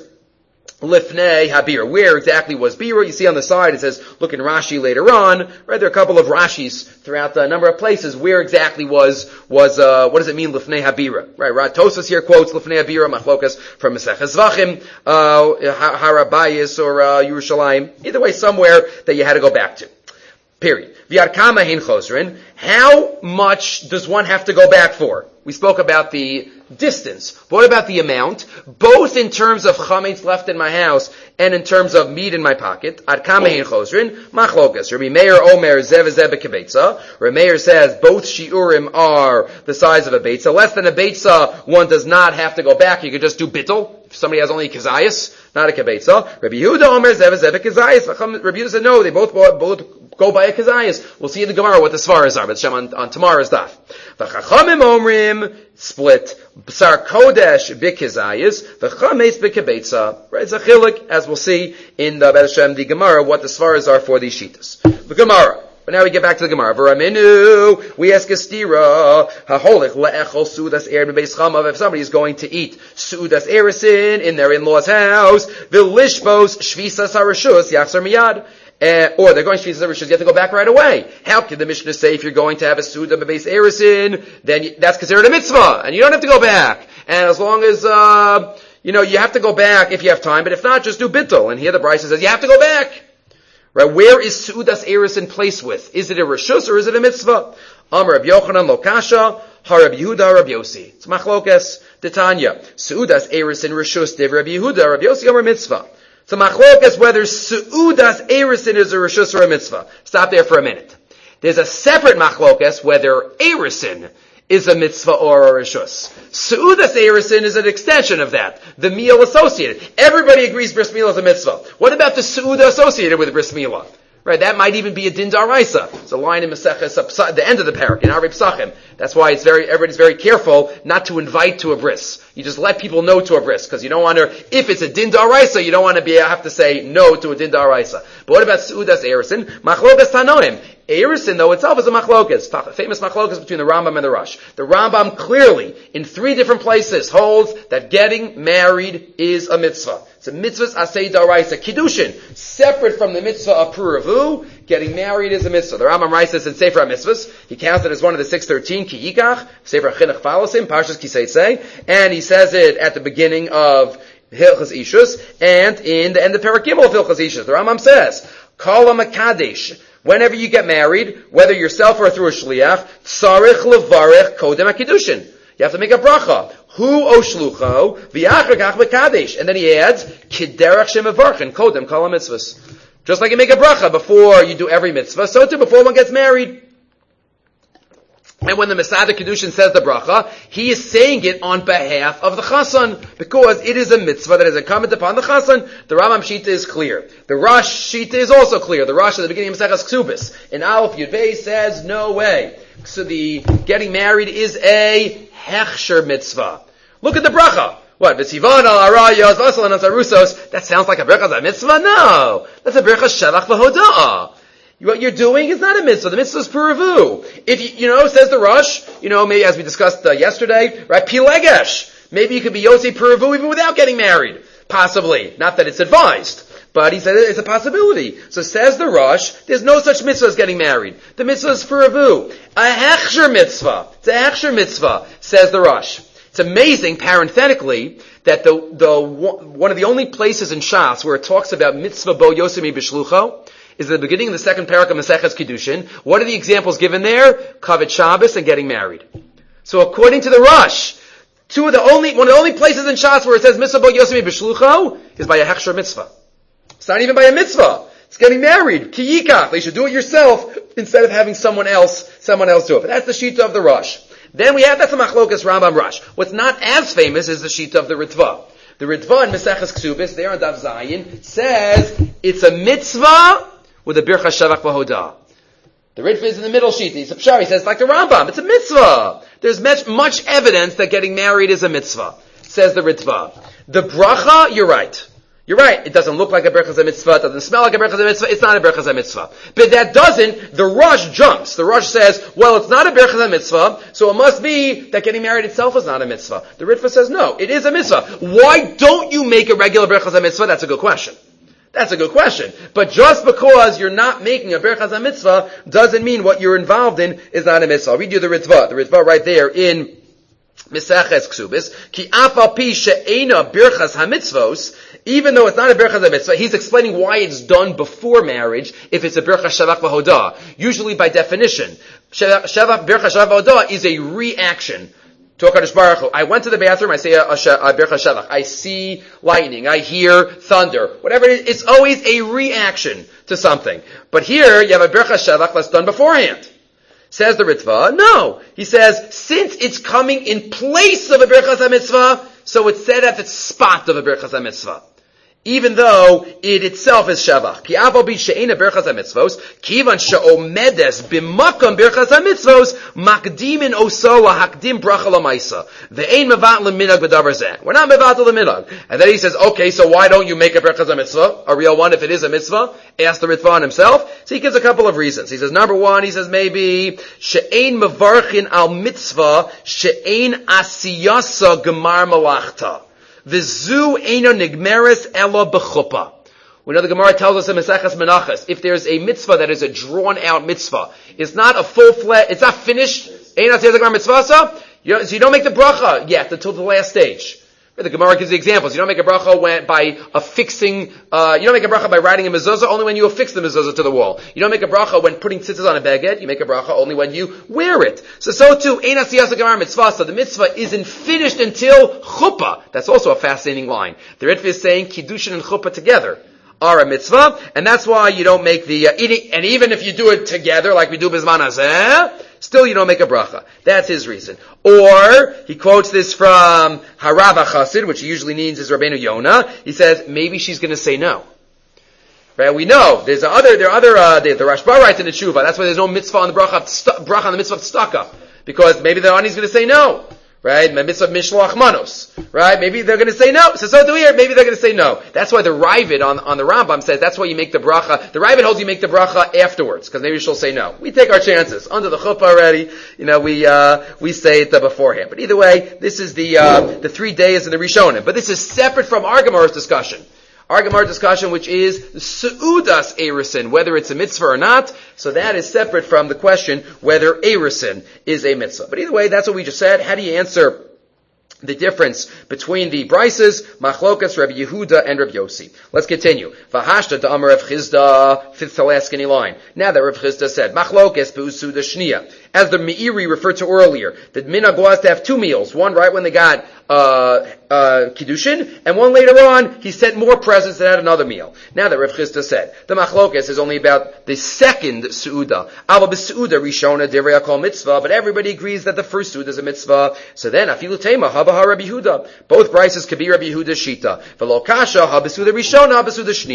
Lifnei Habira. Where exactly was Bira? You see on the side it says, look in Rashi later on, right? There are a couple of Rashis throughout the number of places. Where exactly was, was, uh, what does it mean, Lifnei Habira? Right? Tosfos here quotes Lifnei Habira, Machlokas from Maseches Zvachim, uh, Harabayis or, uh, Yerushalayim. Either way, somewhere that you had to go back to. Period. V'yarkama hein chosrin. How much does one have to go back for? We spoke about the distance. What about the amount? Both in terms of chametz left in my house and in terms of meat in my pocket. Ad kama hein chosrin, machlokas. Rabbi Meir Omer zev zev bekebetza. Rabbi Meir says both shiurim are the size of a beitza. Less than a beitza, one does not have to go back. You could just do bittul. If somebody has only kazayas, not a kebetza. Rabbi Yehuda Omer zev zev bekazayas. Rabbi Yehuda said no, they both both go by a kazayas. We'll see in the Gemara what the svaras are, but Shem on, on tomorrow's daf. V'chachamim omrim split b'sar kodesh b'kizayis v'chametz b'kebetza. Right, it's a chiluk, as we'll see in the Bet Hashem, the Gemara, what the svaras are for these shitas. The Gemara. But now we get back to the Gemara. V'raminu, we ask a stira, ha'holich le'echol sudas er b'beis chamav, if somebody is going to eat sudas erisin in their in-law's house, v'lishbos shvisas harashus yachzor miyad. Uh, or they're going to Shvisas Harishus, you have to go back right away. How can the Mishnah say if you're going to have a Suda B'beis Erisin, then you, that's considered a mitzvah, and you don't have to go back. And as long as, uh, you know, you have to go back if you have time, but if not, just do bittul. And here the Brisa says you have to go back. Right? Where is Sudas Erisin placed with? Is it a Rishus or is it a mitzvah? Amar Rabbi Yochanan lo kasha, ha Rabbi Yehuda Rabbi Yossi. It's machlokes, Titania. Sudas Erisin Rishus div Rabbi Yehuda Rabbi Yossi Amar mitzvah. So machlokas whether su'udas erisin is a rishus or a mitzvah. Stop there for a minute. There's a separate machlokas whether erisin is a mitzvah or a rishus. Su'udas erisin is an extension of that. The meal associated. Everybody agrees bris milah is a mitzvah. What about the su'uda associated with bris milah? Right, that might even be a din daraisa. It's a line in Maseches at the end of the parak in Arei Psachim. That's why it's very everybody's very careful not to invite to a bris. You just let people know to a bris because you don't want to. If it's a din daraisa, you don't want to be have to say no to a din daraisa. But what about suudas erisin? Machlokas tanoim. Erisin, though, itself is a machlokas. Famous machlokas between the Rambam and the Rosh. The Rambam clearly, in three different places, holds that getting married is a mitzvah. It's a mitzvah's asay daraisa. Kiddushin, separate from the mitzvah of puravu, getting married is a mitzvah. The Rambam writes this in Sefer HaMitzvahs. He counts it as one of the six thirteen, ki yikach, Sefer HaChinuch follows him, Parshas Kiseitzei, and he says it at the beginning of Hilchas Ishus, and in the end of Perek Gimel of Hilchas Ishus. The Rambam says, Kol HaMakadesh, whenever you get married, whether yourself or through a shliach, tzarich levarech kodem hakidushin. You have to make a bracha. Hu o shlucho v'yachar kach b'kadesh. And then he adds, kiderach shemavarchen kodem kol mitzvahs. Just like you make a bracha before you do every mitzvah, so too before one gets married. And when the Masada Kedushin says the bracha, he is saying it on behalf of the Chassan, because it is a mitzvah that is incumbent upon the Chassan. The Rambam Shita is clear. The Rosh Shita is also clear. The Rosh at the beginning of Maseches Ksubis, in Aleph Yud Beis, says, no way. So the getting married is a hechsher mitzvah. Look at the bracha. What? V'sivan al arayos, v'asal and asarusos. That sounds like a bracha, a mitzvah? No. That's a bracha shelach v'hoda'ah. What you're doing is not a mitzvah. The mitzvah is puravu. If you, you know, says the Rosh, you know, maybe as we discussed uh, yesterday, right? Pilegesh. Maybe you could be Yosei puravu even without getting married. Possibly. Not that it's advised. But he said it's a possibility. So says the Rosh, there's no such mitzvah as getting married. The mitzvah is puravu. A hechsher mitzvah. It's a hechsher mitzvah, says the Rosh. It's amazing, parenthetically, that the, the, one of the only places in Shas where it talks about mitzvah bo Yosei b'shlucho is at the beginning of the second parak of Maseches Kiddushin. What are the examples given there? Kavod Shabbos and getting married. So according to the Rosh, two of the only, one of the only places in Shas where it says mitzvah bo Yosei b'shlucho is by a hechsher mitzvah. It's not even by a mitzvah. It's getting married. Ki yikach. You should do it yourself instead of having someone else, someone else do it. But that's the shita of the Rosh. Then we have, that's the Machlokas Rambam Rosh. What's not as famous is the shita of the Ritva. The Ritva in Maseches Ksubis, there on Daf Zayin, says it's a mitzvah with a bircha shavach v'hodah. The Ritva is in the middle sheet. He's a pshar. He says it's like the Rambam. It's a mitzvah. There's much, much evidence that getting married is a mitzvah, says the Ritva. The bracha, you're right. You're right. It doesn't look like a berachas mitzvah. It doesn't smell like a berachas mitzvah. It's not a berachas mitzvah. But that doesn't, the Rosh jumps. The Rosh says, well, it's not a berachas mitzvah, so it must be that getting married itself is not a mitzvah. The Ritva says, no, it is a mitzvah. Why don't you make a regular berachas mitzvah? That's a good question. That's a good question. But just because you're not making a berachas mitzvah doesn't mean what you're involved in is not a mitzvah. I'll read you the Ritva. The Ritva right there in Maseches Ksubis. Ki afal pi she'ena birchas hamitzvos. Even though it's not a birchas hamitzvah, he's explaining why it's done before marriage if it's a birchas shavach v'hodah. Usually by definition, shavach birchas shavach v'hodah is a reaction to HaKadosh Baruch Hu. I went to the bathroom, I say a, a, a birchas shavach. I see lightning, I hear thunder. Whatever it is, it's always a reaction to something. But here, you have a birchas shavach that's done beforehand. Says the Ritva, no. He says, since it's coming in place of a birchas hamitzvah, so it's said at the spot of a birchas hamitzvah, even though it itself is shavach. Ki avo bi she'ena birchas hamitzvos, kivan she'omedes b'makam birchas hamitzvos, makdimin oso lahakdim bracha l'maisa. Ve'ein mevat l'minag b'davar zeh. We're not mevat l'minag. And then he says, okay, so why don't you make a birchas hamitzvah, a real one, if it is a mitzvah? Ask the Ritva on himself. So he gives a couple of reasons. He says, number one, he says maybe, she'ein mevarchin al mitzvah, she'ein asiyasa gemar malachta. V'zu eino nigmeres elo b'chuppah. We know the Gemara tells us in Maseches Menachos, if there's a mitzvah that is a drawn out mitzvah, it's not a full fledged, it's not finished, eino tzedek gemar mitzvah, so you don't make the bracha yet until the last stage. The Gemara gives the examples. You don't make a bracha when, by affixing, uh, you don't make a bracha by writing a mezuzah only when you affix the mezuzah to the wall. You don't make a bracha when putting tzitzis on a beged. You make a bracha only when you wear it. So, so too, ein asiyasa gemar mitzvah. So the mitzvah isn't finished until chuppah. That's also a fascinating line. The Ritva is saying kiddushin and chuppah together are a mitzvah, and that's why you don't make the, uh, eating, and even if you do it together, like we do bizman hazeh, still you don't make a bracha. That's his reason. Or, he quotes this from Harav HaChassid, which he usually means is Rabbeinu Yonah. He says, maybe she's gonna say no. Right? We know, there's other, there are other, uh, the, the Rashba writes in the Tshuva, that's why there's no mitzvah on the bracha, bracha on the mitzvah of tzedakah. Because maybe the Ani's gonna say no. Right? Mitzvah mishloach manos. Right? Maybe they're going to say no. So, so do here. Maybe they're going to say no. That's why the Ravid on, on the Rambam says that's why you make the bracha. The Ravid holds you make the bracha afterwards, because maybe she'll say no. We take our chances. Under the chuppah already, you know, we, uh, we say it uh, beforehand. But either way, this is the, uh, the three days in the Rishonim. But this is separate from our Gemara's discussion. Our Gemara discussion, which is Su'udas Erusin, whether it's a mitzvah or not. So that is separate from the question whether Erusin is a mitzvah. But either way, that's what we just said. How do you answer the difference between the Brises, Machlokas, Rabbi Yehuda, and Rabbi Yossi? Let's continue. Vahashta to Amar Rav Chizda, fifth to last skinny line. Now that Rav Chizda said, Machlokas be'usuda shnia. As the Meiri referred to earlier, that minhag was to have two meals. One right when they got uh, uh, Kiddushin, and one later on, he sent more presents and had another meal. Now that Rav Chizda said, the Machlokas is only about the second Su'uda. Ava b'Su'uda Rishona Divrei Kol Mitzvah, but everybody agrees that the first Su'uda is a mitzvah. So then, Afilu Tema, Haba Ha Rabbi Yehuda. Both Brises could be Rabbi Yehuda's Shita. V'lo Kasha, Ha b'Su'uda Rishona, Ha b'Su'uda Shnia.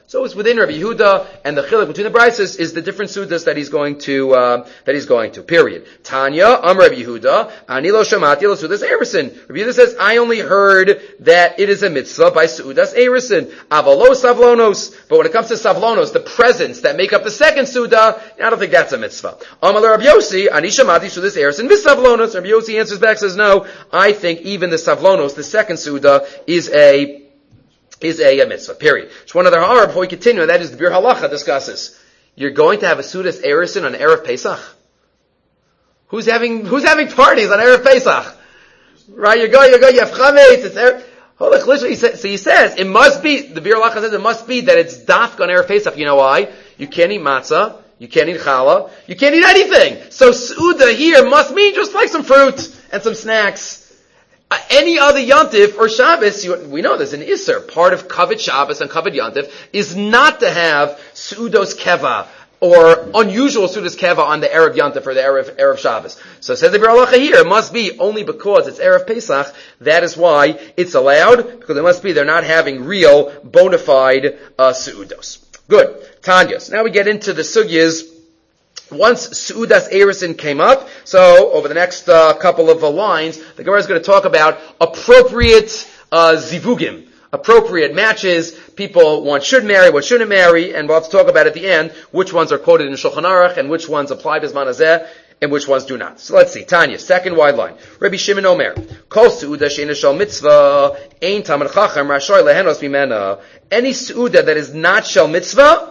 So it's within Rabbi Yehuda, and the chiluk between the braisos is the different sudas that he's going to uh, that he's going to. Period. Tanya, Am Rabbi Yehuda, Ani lo shamati lo sudas erison. Rabbi Yehuda says, I only heard that it is a mitzvah by sudas erison. Avalo savlonos. But when it comes to savlonos, the presents that make up the second suda, I don't think that's a mitzvah. Amar Rabbi Yossi, Ani shamati sudas erison visavlonos. Rabbi Yossi answers back, says, no, I think even the savlonos, the second suda, is a is a, a mitzvah, period. Just one other ha'ara before we continue, and that is the Bir Halacha discusses. You're going to have a Sudas Erison on Erev Pesach? Who's having, who's having parties on Erev Pesach? Right, you're going, you're going, you have chametz, it's Erev, Holach, literally, so he says, it must be, the Bir Halacha says it must be that it's dafk on Erev Pesach. You know why? You can't eat matzah, you can't eat challah, you can't eat anything. So Suda here must mean just like some fruit and some snacks. Uh, any other Yontif or Shabbos, you, we know there's an Isser. Part of Kavod Shabbos and Kavod Yontif is not to have Sudos Keva or unusual Sudos Keva on the Erev Yontif or the Erev, Erev Shabbos. So says the Bir Halacha here, it must be only because it's Erev Pesach, that is why it's allowed, because it must be they're not having real, bona fide uh, Sudos. Good. Tanyas. Now we get into the sugyas. Once Su'udas Erison came up, so over the next uh, couple of uh, lines, the Gemara is going to talk about appropriate uh, zivugim, appropriate matches, people one should marry, one shouldn't marry, and we'll have to talk about at the end which ones are quoted in Shulchan Aruch and which ones apply Bizman Hazeh and which ones do not. So let's see. Tanya, second wide line. Rabbi Shimon Omer, Kol Su'uda she'ena shel mitzvah, ein tamid chacham rashoy lehenos mimena. Any Su'uda that is not shel mitzvah,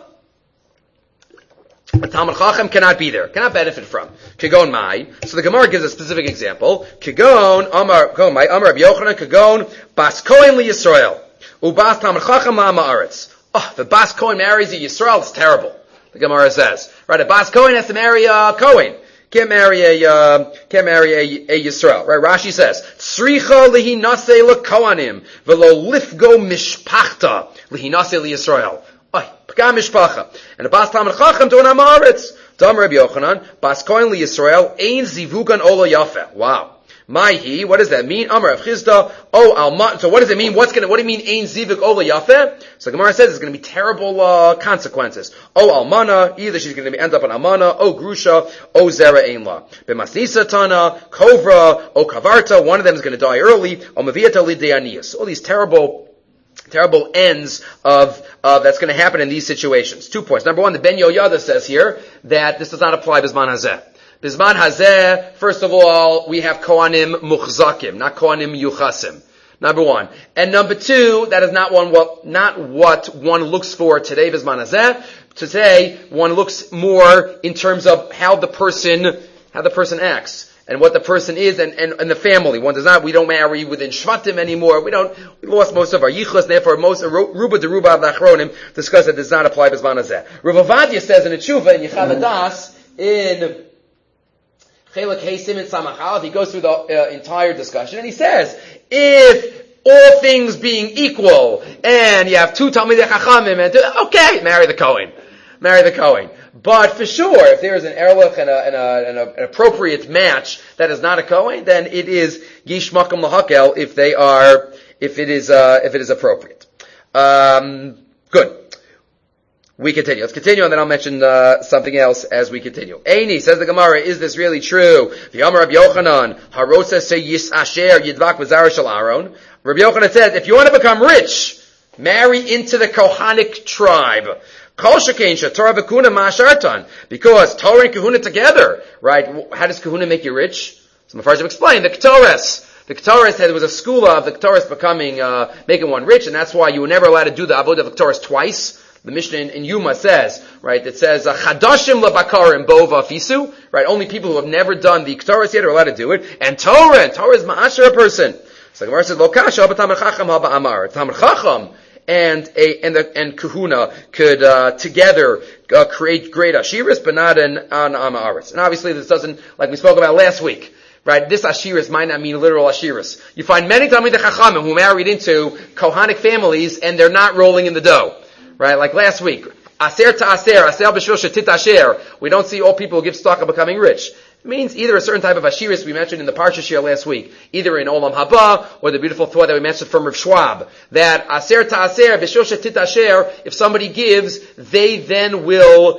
a Talmud Chacham cannot be there, cannot benefit from. Kagon Mai. So the Gemara gives a specific example. Kagon, Amar, Kagon Mai, Amar Rabbi Yochanan, Kagon, Bas Kohen li Yisrael. Ubas Talmud Chacham la Ma'aretz. Oh, if a Bas Kohen marries a Yisrael, it's terrible. The Gemara says. Right, a Bas Kohen has to marry a Kohen. Can't marry a, uh, can't marry a, a Yisrael. Right, Rashi says, Tzricha lihi naseh lekohanim, velo lifgo mishpachta lihi naseh li Yisrael. And the Bas Talmud Chacham to an Amaretz. Dam Rabbi Yochanan, Bas Kohen li Yisrael, ein zivugan ola yafe. Wow. Maihi, what does that mean? Amar Rav Chizda, oh alma. So what does it mean? What's gonna, what do you mean ein zivug ola yafe? So Gemara says it's gonna be terrible, uh, consequences. Oh almana, either she's gonna end up on almana, oh grusha, oh zera ein la. B'masnisa tana, kovra, oh kavarta, one of them is gonna die early, oh maviyata li deanias. All these terrible, terrible ends of, uh, that's going to happen in these situations. Two points. Number one, the Ben Yoyada says here that this does not apply Bizman Hazeh. Bizman Hazeh, first of all, we have Kohanim Muchzakim, not Kohanim Yuchasim. Number one. And number two, that is not one, what, not what one looks for today, Bizman Hazeh. Today, one looks more in terms of how the person, how the person acts. And what the person is, and, and, and the family. One does not, we don't marry within Shvatim anymore. We don't, we lost most of our Yichus, therefore most, Ruba de Ruba of the Achronim discuss that does not apply Bizman Hazeh. Rav Ovadia says in a Tshuva, in Yechav Das, in Chelek Hey Siman Samach Aleph, he goes through the uh, entire discussion, and he says, if all things being equal, and you have two Talmidei Chachamim, and two, okay, marry the Kohen. Marry the Kohen. But for sure, if there is an erlich and, a, and, a, and a, an appropriate match that is not a Kohen, then it is Yish Makam Lahakel if they are, if it is, uh, if it is appropriate. Um, good. We continue. Let's continue, and then I'll mention uh, something else as we continue. Eini, says the Gemara, is this really true? The Amar Rabbi Yochanan, Harosa se yis asher yidvak v'zara shel Aaron. Rabbi Yochanan says, if you want to become rich, marry into the Kohanic tribe. Because Torah and Kahuna together, right? How does Kahuna make you rich? So Mefarshim explain the Ketores. The Ketores had, there was a school of the Ketores becoming, uh, making one rich, and that's why you were never allowed to do the Avodah of the Ketores twice. The Mishnah in, in Yuma says, right, it says, Chadashim lebakar bova fisu, right? Only people who have never done the Ketores yet are allowed to do it. And Torah, and Torah is ma'asher a person. So the Gemara says, Lo kasha b'tamid chacham haba amar. Tamid chacham and a and the and Kahuna could uh, together uh, create great ashiras, but not an an amaretz. And obviously, this doesn't, like we spoke about last week, right? This ashiras might not mean literal ashiras. You find many Talmidei Chachamim who married into Kohanic families, and they're not rolling in the dough, right? Like last week, aser to aser, aser b'shvil shetit asher. We don't see all people who give stock of becoming rich. It means either a certain type of ashiris we mentioned in the Parsha Shir last week, either in Olam Haba, or the beautiful thought that we mentioned from Rav Schwab, that aser ta'aser, v'shosha titasher, if somebody gives, they then will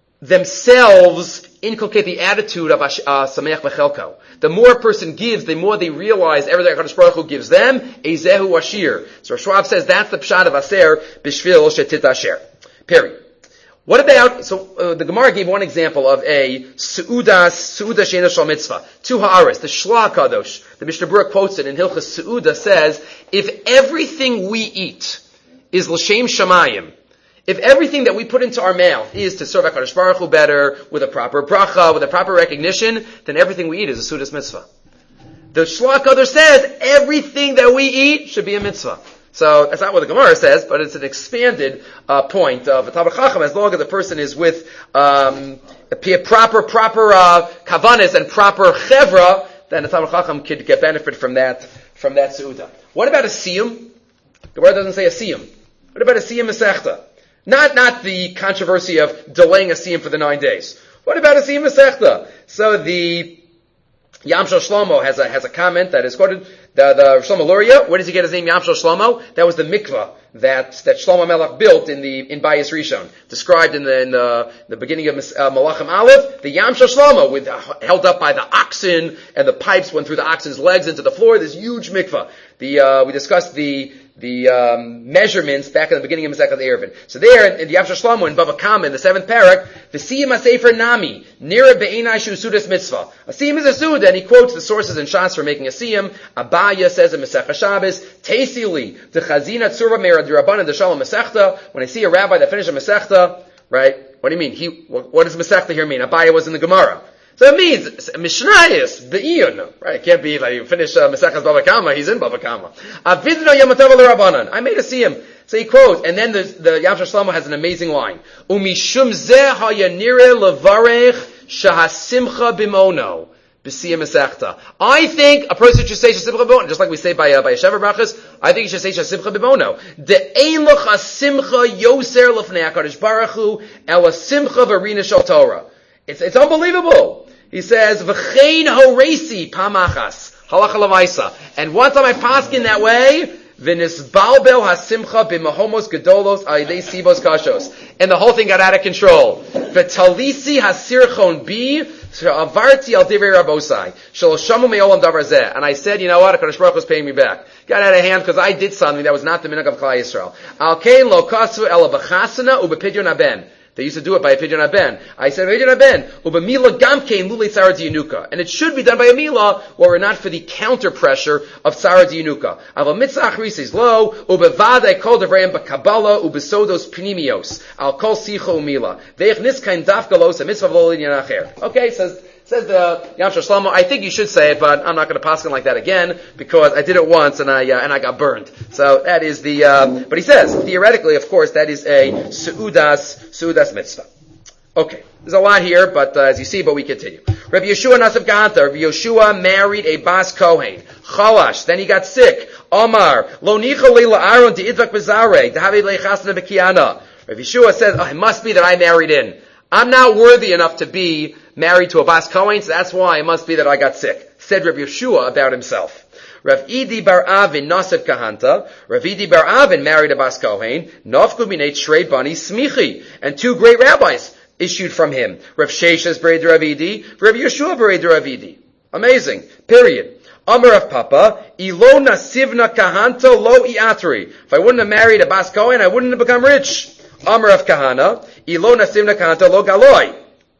themselves inculcate the attitude of Sameach V'chelko. The more a person gives, the more they realize everything HaKadosh Baruch Hu gives them, Ezehu Ashir. So Rav Schwab says that's the pshat of aser, b'shvil shetit asher. Period. What about, so uh, the Gemara gave one example of a Su'udas, Su'uda She'ena Shal Mitzvah. Two ha'aris, the Shla Kadosh. The Mishnah Berurah quotes it in Hilchas Su'uda, says, if everything we eat is L'Shem Shamayim, if everything that we put into our mouth is to serve HaKadosh Baruch Hu better, with a proper bracha, with a proper recognition, then everything we eat is a Su'udas Mitzvah. The Shla Kadosh says, everything that we eat should be a mitzvah. So that's not what the Gemara says, but it's an expanded uh, point of a Talmid Chacham. As long as the person is with um, a proper, proper uh, kavanas and proper chevra, then the Talmid Chacham could get benefit from that from that seuda. What about a siyum? The Gemara doesn't say a siyum. What about a siyum masechta? Not not the controversy of delaying a siyum for the nine days. What about a siyum masechta? So the Yamshel Shlomo has a has a comment that is quoted. The, the Shlomo Luria, where does he get his name? Yamshel Shlomo. That was the mikvah that that Shlomo Melech built in the in Bayis Rishon, described in the in the, the beginning of uh, Malachim Aleph. The Yamshel Shlomo, with uh, held up by the oxen, and the pipes went through the oxen's legs into the floor. This huge mikvah. The uh, we discussed the the um, measurements back in the beginning of Masechet Eruvin. So there, in the Yamshel Shlomo, in Bava Kama, in the seventh parak, the Siyim HaSefer Nami, Nira Be'enai Shu Sudas Mitzvah. A Siyim is a Suda, and he quotes the sources in Shas for making a Siyim. Abaya says in Masechet Shabbos, Teisili, the Chazina Tzura Meira D'Rabbanan the Shalom Masechta. When I see a rabbi that finished a Masechta, right? What do you mean? He, what does Masechta here mean? Abaya was in the Gemara. So it means Mishnayis, the Iyun, right? It can't be like you finish uh, Masechas Bava Kama, he's in Bava Kama. Avidno Yamatav L'Rabbanan. I made a siyum. So he quotes, and then the, the Yamshel Shlomo has an amazing line. Umishum zeh hayanire levarech shahasimcha bimono. B'siyum Masechta. I think a person should say Shasimcha b'mono, just like we say by uh, by Yeshever Brachas. I think you should say Shasimcha b'mono. De'ein loch hasimcha yoser l'fnei HaKadosh Baruch Hu el hasimcha v'rina shel Torah. It's, it's unbelievable. He says, V'chein horesi pamachas, halacha l'maisa. And one time I paskin that way, v'nisbalbel hasimcha b'mahomos gedolos alidei sibos kashos. And the whole thing got out of control. V'talisi hasirchon bi, avarti al divrei rabosai. Shaloshamu me'olam davar zeh. And I said, you know what, HaKadosh Baruch Hu is paying me back. Got out of hand because I did something that was not the minhag of Klal Yisrael. Al kein lo kasu ela b'chasana u'b'pidyon haben. They used to do it by a pidyon haben. I said pidyon haben, ubamila gamkein lulei tzara diyanuka, and it should be done by a milah, or not for the counter pressure of tzara diyanuka. Aval mitzach rises low, ubevadei kol devreim b'kabala ubesodos pnimios al kol sicha umila veich niskain dafgalos a mitzvah v'lo linyan acher. Okay, says. Says the Yamshel Shlomo, I think you should say it, but I'm not going to paskin like that again because I did it once and I uh, and I got burned. So that is the. Uh, but he says theoretically, of course, that is a seudas seudas mitzvah. Okay, there's a lot here, but uh, as you see, but we continue. Rabbi Yeshua Nasav Ganta, Rabbi Yeshua married a Bas Kohen, Chalash. Then he got sick. Omar lo nicha leila Aaron de idvak bezare dehavi leichasna bekiana. Rabbi Yeshua says, oh, it must be that I married in. I'm not worthy enough to be married to a Bas Kohen, so that's why it must be that I got sick. Said Rabbi Yeshua about himself. Rav Idi bar Avin Nasev Kahanta. Rav Idi bar Avin married a Bas Kohen. Nafku minei Shrei Bani Smichi. And two great rabbis issued from him. Rav Sheshes Bered Rav Idi. Rav Yeshua Bered Rav Idi. Amazing. Period. Amar of Papa. Ilo Nasivna Kahanta lo iatri. If I wouldn't have married a Bas Kohen, I wouldn't have become rich. Amar of Kahana. Ilo Nasivna Kahanta lo galoi.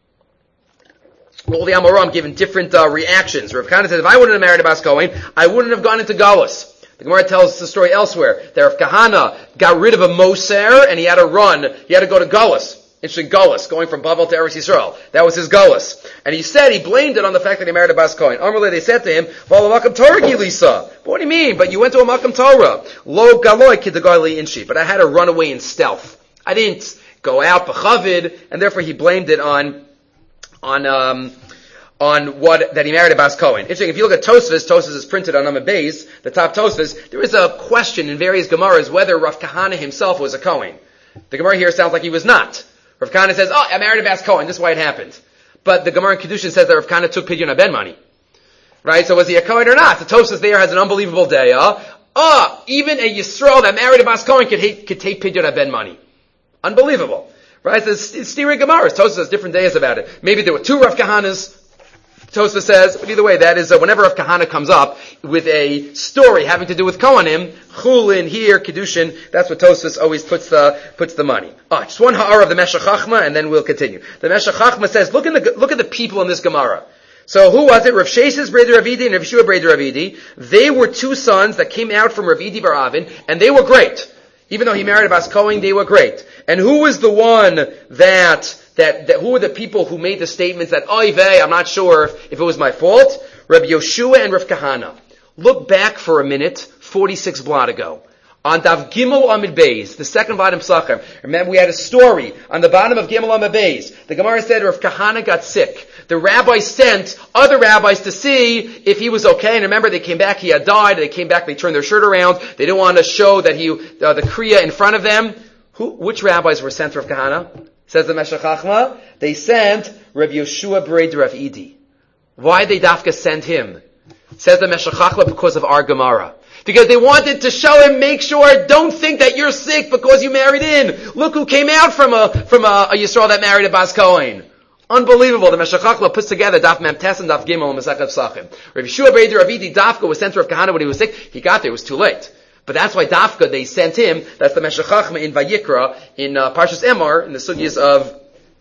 All the Amoram given different uh, reactions. Rav Kahana says, if I wouldn't have married a Bas Kohen, I wouldn't have gone into Galus. The Gemara tells the story elsewhere that Rav Kahana got rid of a Moser and he had to run. He had to go to Galus. Interesting, Galus, going from Bavel to Eretz Yisrael. That was his Galus. And he said, he blamed it on the fact that he married a Bas Kohen. Amarle, they said to him, Vala Makam Torah Gilisa. But what do you mean? But you went to a Makam Torah. Lo Galoi Kidagali Inshi. But I had to run away in stealth. I didn't go out b'chavid, and therefore he blamed it on on um, on what that he married a Bas Kohen. Interesting. If you look at Tosfos, Tosfos is printed on Amud Beis, the top Tosfos. There is a question in various Gemaras whether Rav Kahana himself was a Kohen. The Gemara here sounds like he was not. Rav Kahana says, "Oh, I married a Bas Kohen. This is why it happened." but the Gemara in Kedushin says that Rav Kahana took Pidyon Haben money. Right? So was he a Kohen or not? The Tosfos there has an unbelievable day. Ah, uh, even a Yisrael that married a Bas Kohen could, hate, could take Pidyon Haben money. Unbelievable. Right? So it's, it's Stiri Gemaras. Tosfos has different days about it. Maybe there were two Rav Kahanas. Tosfos says, but either way, that is, uh, whenever Rav Kahana comes up with a story having to do with Kohanim, Chulin, here, Kedushin, that's what Tosfos always puts the, puts the money. Ah, just one ha'ara of the Meshech Chachma, and then we'll continue. The Meshech Chachma says, look at the, look at the people in this Gemara. So who was it? Rav Sheshes Breder Ravidi and Rav Shua Breder Ravidi. They were two sons that came out from Ravidi Bar Avin, and they were great. Even though he married a Bas Kohen, they were great. And who was the one that, that, that, who were the people who made the statements that, oy vey, I'm not sure if, if it was my fault? Rabbi Yoshua and Rav Kahana. Look back for a minute, forty-six blot ago. On Dav Gimel Amid Beis, the second Vadim Psachim. Remember, we had a story on the bottom of Gimel Amid Beis. The Gemara said Rav Kahana got sick. The rabbi sent other rabbis to see if he was okay. And remember, they came back, he had died. They came back, they turned their shirt around. They didn't want to show that he, uh, the Kriya in front of them. Who, which rabbis were sent to Rav Kahana? Says the Meshech Chachma. They sent Rabbi Yoshua Breder Rav Idi. Why did they dafka send him? Says the Meshech Chachma, because of our Gemara. Because they wanted to show him, make sure, don't think that you're sick because you married in. Look who came out from a, from a, a Yisrael that married a Bas Kohen. Unbelievable. The Meshech Chachma puts together Daf Mem Tes and Daf Gimel and Masechet Psachim. Rabbi Shua Breder Rav Idi Dafka was sent to Rav Kahana when he was sick. He got there, it was too late. But that's why Dafka, they sent him, that's the Meshech Chachma in Vayikra, in uh, Parshas Emor, in the sugyas of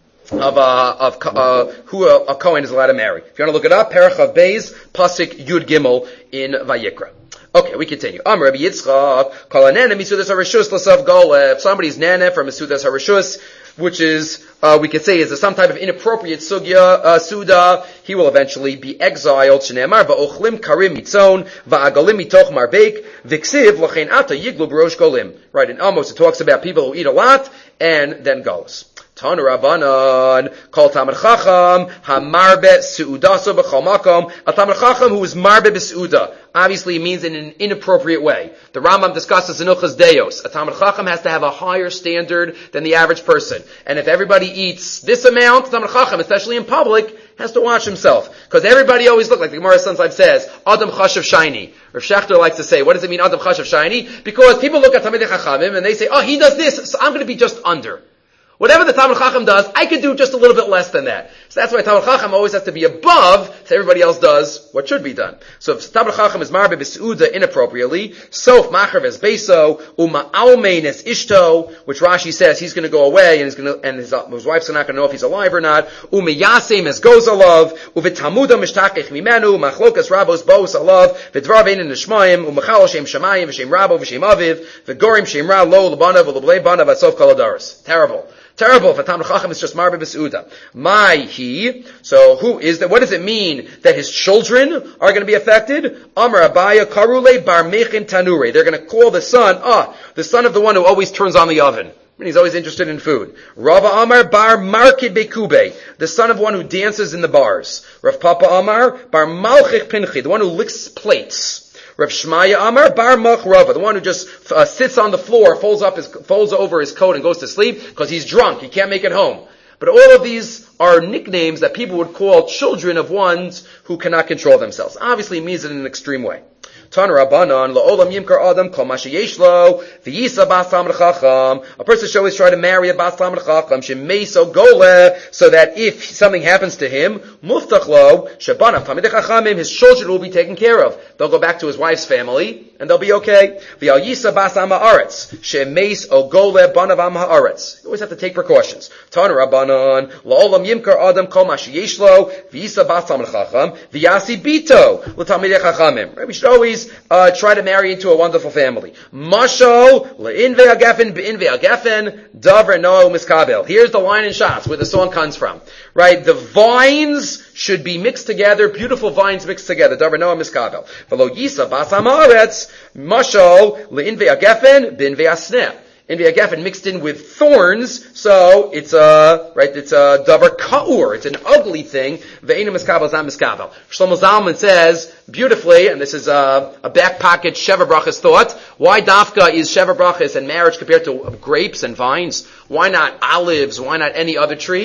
of uh, of uh, who a, a Kohen is allowed to marry. If you want to look it up, Perach of Beis, Pasik Yud Gimel in Vayikra. Okay, we continue. Am Rabbi Yitzchak, kol hanene misudas harishus lasav goleh. If somebody's nene from misudas harishus, which is, uh, we could say is a, some type of inappropriate sugya, uh, suda, he will eventually be exiled. Shneemar ba'ochlim karim mitzon, va'agalim mitoch marbeik, v'ksiv lachein ata yiglu b'rosh golim. Right, in Amos it talks about people who eat a lot, and then goes. Tanu Rabbanan, Kol Tamar Chacham, HaMarbe Su'udaso B'chol Makom, a Tamar Chacham who is Marbe B'Su'uda. Obviously it means in an inappropriate way. The Rambam discusses in Ilchas Deos. A Tamar Chacham has to have a higher standard than the average person. And if everybody eats this amount, Tamar Chacham, especially in public, has to watch himself. Because everybody always look like the Gemara sometimes says, Adam Chashav Shiny. Rav Shechter likes to say, what does it mean, Adam Chashav Shiny? Because people look at Talmidei Chachamim and they say, oh, he does this, so I'm going to be just under. Whatever the Talmud Chacham does, I could do just a little bit less than that. So that's why Talmud Chacham always has to be above, so everybody else does what should be done. So if Talmud Chacham is marbe b'su'uda inappropriately, sof macher ves beso, uma aumein es ishto, which Rashi says he's going to go away and he's going to, and his, his wife's not going to know if he's alive or not. Ume yasem es goes alav, uvitamuda mishtakech mimenu, machlokas rabos bos alav, v'dvar vein in nishmayim, umachal shem shamayim, v'shem rabo, v'shem aviv, v'gorim shem ra lo l'banav, v'loblei banav, v'sof kaladaris. Terrible. Terrible. If a Talmud Chacham is just marbe b'su'uda. My he. So who is that? What does it mean that his children are going to be affected? Amar Abaya Karule Bar Mechin Tanure. They're going to call the son, ah, the son of the one who always turns on the oven. And he's always interested in food. Rava Amar Bar Markid Bekube, the son of one who dances in the bars. Rav Papa Amar Bar Malchich Pinchi, the one who licks plates. Rav Shmaya Amar Bar Mach Rava, the one who just uh, sits on the floor, folds up his, folds over his coat and goes to sleep because he's drunk. He can't make it home. But all of these are nicknames that people would call children of ones who cannot control themselves. Obviously, it means it in an extreme way. Tan Rabbanan la'olam yimkar adam kol ma sheyesh lo v'yisa bas tamar chacham. A person should always try to marry a bas tamar chacham shemeiso gole, so that if something happens to him, muftach lo shebanav tamidei chachamim, his children will be taken care of. They'll go back to his wife's family and they'll be okay. V'al yisa bas am haaretz shemeis o gole banav am haaretz. You always have to take precautions. Tan Rabbanan la'olam yimkar adam kol ma sheyesh lo v'yisa bas tamar chacham v'yasi bito l'tamidei chachamim. We should always Uh, try to marry into a wonderful family. Mashal le'inve agafen be'inve agafen davar no miskabel. Here's the line in Shas where the song comes from. Right, the vines should be mixed together, beautiful vines mixed together. Davar no miskabel. V'lo yisa bas haaretz mashal le'inve agafen be'inve asneh. Invi Agafen mixed in with thorns, so it's a, right, it's a davar ka'ur, it's an ugly thing. Ve'enu miskabel zam miskabel. Shlomo Zalman says, beautifully, and this is a, a back pocket Sheva Brachas thought, why dafka is Sheva Brachas and marriage compared to grapes and vines? Why not olives? Why not any other tree?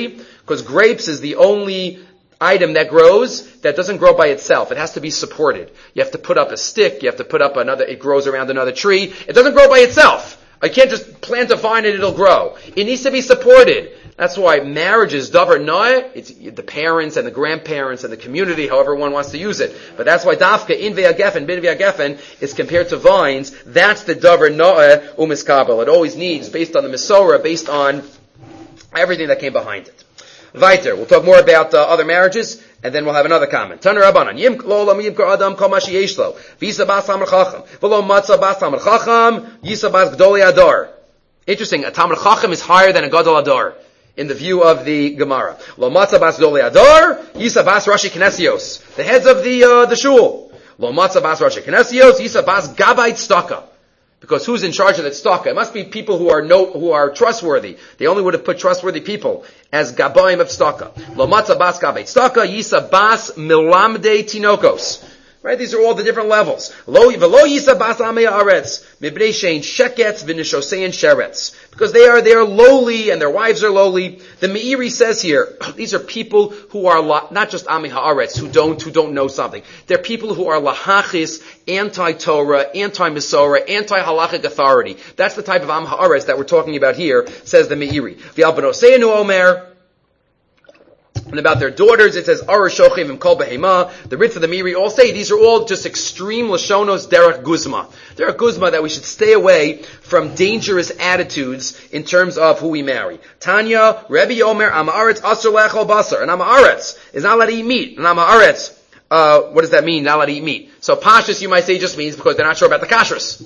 Because grapes is the only item that grows that doesn't grow by itself. It has to be supported. You have to put up a stick. You have to put up another, it grows around another tree. It doesn't grow by itself. I can't just plant a vine and it'll grow. It needs to be supported. That's why marriage is davar noah. It's the parents and the grandparents and the community, however one wants to use it. But that's why dafka in ve'agefen, bin ve'agefen is compared to vines. That's the davar noah umiskabel. It always needs, based on the Mesorah, based on everything that came behind it. Weiter. We'll talk more about uh, other marriages, and then we'll have another comment. Taner Rabbanan. Yim lo lam yimkar adam kol ma sheyesh lo. Visa bas tamar chacham. V'lo matzah bas tamar chacham. Yisa bas gdolei adar. Interesting. A tamar chacham is higher than a gadol adar in the view of the Gemara. Lo matzah bas gdolei adar. Yisa bas rashi knesios. The heads of the uh, the shul. Lo matzah bas rashi knesios. Yisa bas gabait staka. Because who's in charge of that tzedakah? It must be people who are no, who are trustworthy. They only would have put trustworthy people as gabayim of tzedakah. Lo matzah bas gabay tzedakah, yisa bas milamdei tinokos. Right? These are all the different levels. Lo v'lo yisa bas amei aretz mibnei shein sheketz v'nishosein sheretz. Because they are they are lowly and their wives are lowly. The Meiri says here, these are people who are la, not just amei haaretz, who don't who don't know something. They're people who are lahachis, anti-Torah, anti-Mesorah, anti-halachic authority. That's the type of am haaretz that we're talking about here, says the Meiri. V'al benoseinu omer. And about their daughters, it says, Ara Shochim and Kol Behema. The Ritz of the Miri all say these are all just extreme Lashonos Derech Guzma. Derech Guzma, that we should stay away from dangerous attitudes in terms of who we marry. Tanya, Rebbe Omer, Amaretz Asur Lechol Basar. And Amaretz is not allowed to eat meat. And Amaretz, uh, what does that mean, not allowed to eat meat? So Pashtus, you might say, just means because they're not sure about the kashrus.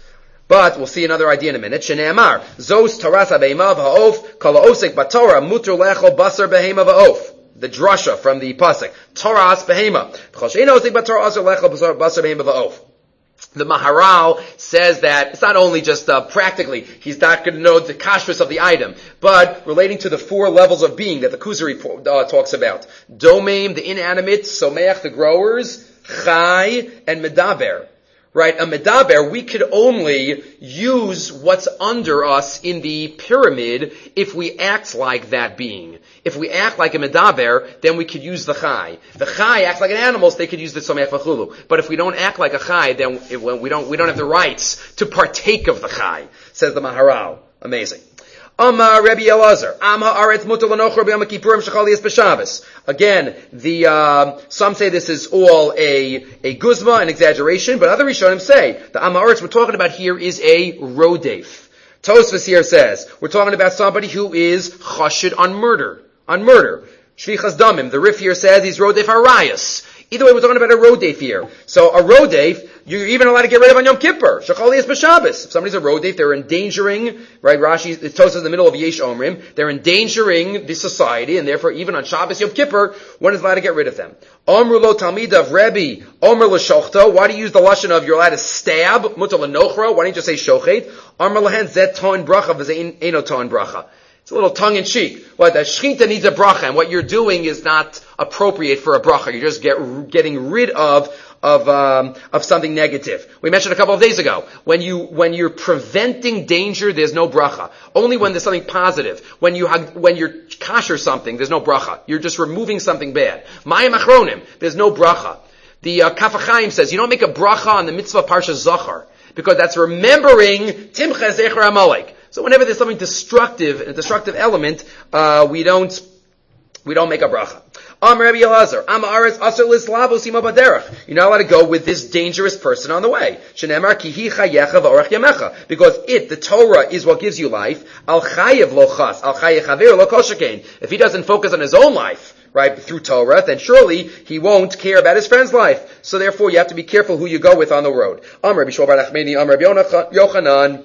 But we'll see another idea in a minute. Shneamar, Zos Taras HaBehema V'Ha'of, Kol Ha'osek B'Torah, Muter Lechol Basar Behema V'Ha'of. The drasha from the pasuk. Taras Behema. V'Chol She'eino Osek B'Torah Asur Lechol Basar Behema V'Ha'of. The Maharal says that it's not only just uh, practically, he's not going to know the kashrus of the item, but relating to the four levels of being that the Kuzari uh, talks about. Domain, the inanimate, Someach, the growers, Chai, and Medaber. Right, a medaber, we could only use what's under us in the pyramid if we act like that being. If we act like a medaber, then we could use the chai. The chai acts like an animal, so they could use the somech v'chulu. But if we don't act like a chai, then it, well, we don't we don't have the rights to partake of the chai, says the Maharal. Amazing. Amar Rebbe Elazar, Am ha'aretz mutar l'nochor b'yom kippurim shechal yis b'Shabbos. Again, the uh, some say this is all a a guzma, an exaggeration, but other Rishonim say the Am ha'aretz we're talking about here is a rodef. Tosfos here says we're talking about somebody who is chashid on murder, on murder. Shvichas damim. The Rif here says he's rodef harayas. Either way, we're talking about a rodef here. So a rodef, you're even allowed to get rid of on Yom Kippur. Shachali is b'Shabbos. If somebody's a rodef, they're endangering, right, Rashi, it tells us in the middle of Yesh Omrim, they're endangering the society, and therefore even on Shabbos Yom Kippur, one is allowed to get rid of them. Omru lo talmid of Rebbe, Omer l'shochto. Why do you use the lashon of you're allowed to stab? Mutar l'nochro. Why don't you just say shochet? Omer l'hen zet toin bracha v'zein eno toin bracha. It's a little tongue-in-cheek. What, that shechita needs a bracha, and what you're doing is not appropriate for a bracha. You're just get, getting rid of of um, of something negative. We mentioned a couple of days ago, when you when you're preventing danger, there's no bracha. Only when there's something positive. When you when you're kasher something, there's no bracha. You're just removing something bad. Mayim achronim, there's no bracha. The uh, Kaf HaChaim says you don't make a bracha on the mitzvah parsha Zachar because that's remembering Timcha Zecher Amalek. So whenever there's something destructive, a destructive element, uh, we don't, we don't make a bracha. Am Rabbi Elazar, Am Haaretz Asur Lislabo Sima Baderech. You're not allowed to go with this dangerous person on the way. Shenemar Ki Hi Chayecha V'Orach Yamecha. Because it, the Torah, is what gives you life. Al Chayev Lo Chas, Al Chayev Chaver Lo Kol Shekain. If he doesn't focus on his own life, right, through Torah, then surely he won't care about his friend's life. So therefore, you have to be careful who you go with on the road. Am Rabbi Shmuel Bar Nachmani, Am Rabbi Yochanan.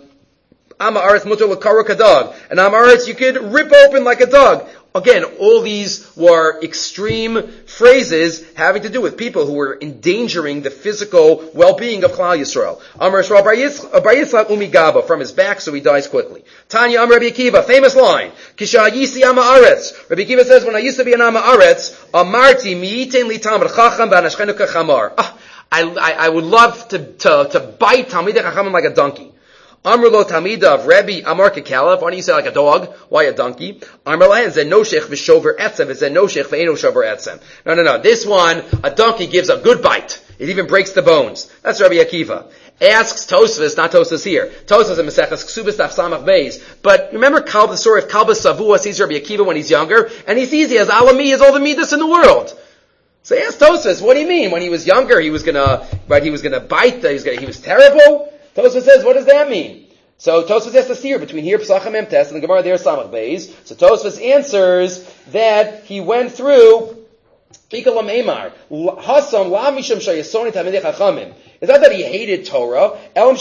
Am ha'aretz mutar l'karuk a dog. And am ha'aretz you could rip open like a dog. Again, all these were extreme phrases having to do with people who were endangering the physical well-being of Klal Yisrael. Amar Yisrael Bar Yitzchak umigaba, from his back, so he dies quickly. Tanya Amar Rabbi Akiva, famous line. Kisha yisi am ha'aretz. Rabbi Akiva says, when I used to be an am ha'aretz, amarti mi'iten li tamar chacham ba'anashchenu kachamar. Ah, I, I, I would love to, to, to bite Talmidei Chachamim like a donkey. Amr lo Talmida of Rebbe Amar Kekalev. Why don't you say like a dog? Why a donkey? Amr lahen zenoshech v'shover etzem v'zenoshech v'eno shover etzem. No, no, no. This one, a donkey gives a good bite. It even breaks the bones. That's Rabbi Akiva. Asks Tosfos, not Tosfos here. Tosfos in Maseches Ksubas Daf Samach Beis. But remember Kalb, the story of Kalba Savua sees Rabbi Akiva when he's younger, and he sees he has Alami, he has all the midas in the world. So he asked Tosfos, what do you mean? When he was younger, he was gonna, right, he was gonna bite, he was gonna, he was terrible? Tosfos says, what does that mean? So Tosfos has to steer between here, Pesachim Mem Tes, and the Gemara there, Samach Beis. So Tosfos answers that he went through it's not that he hated Torah.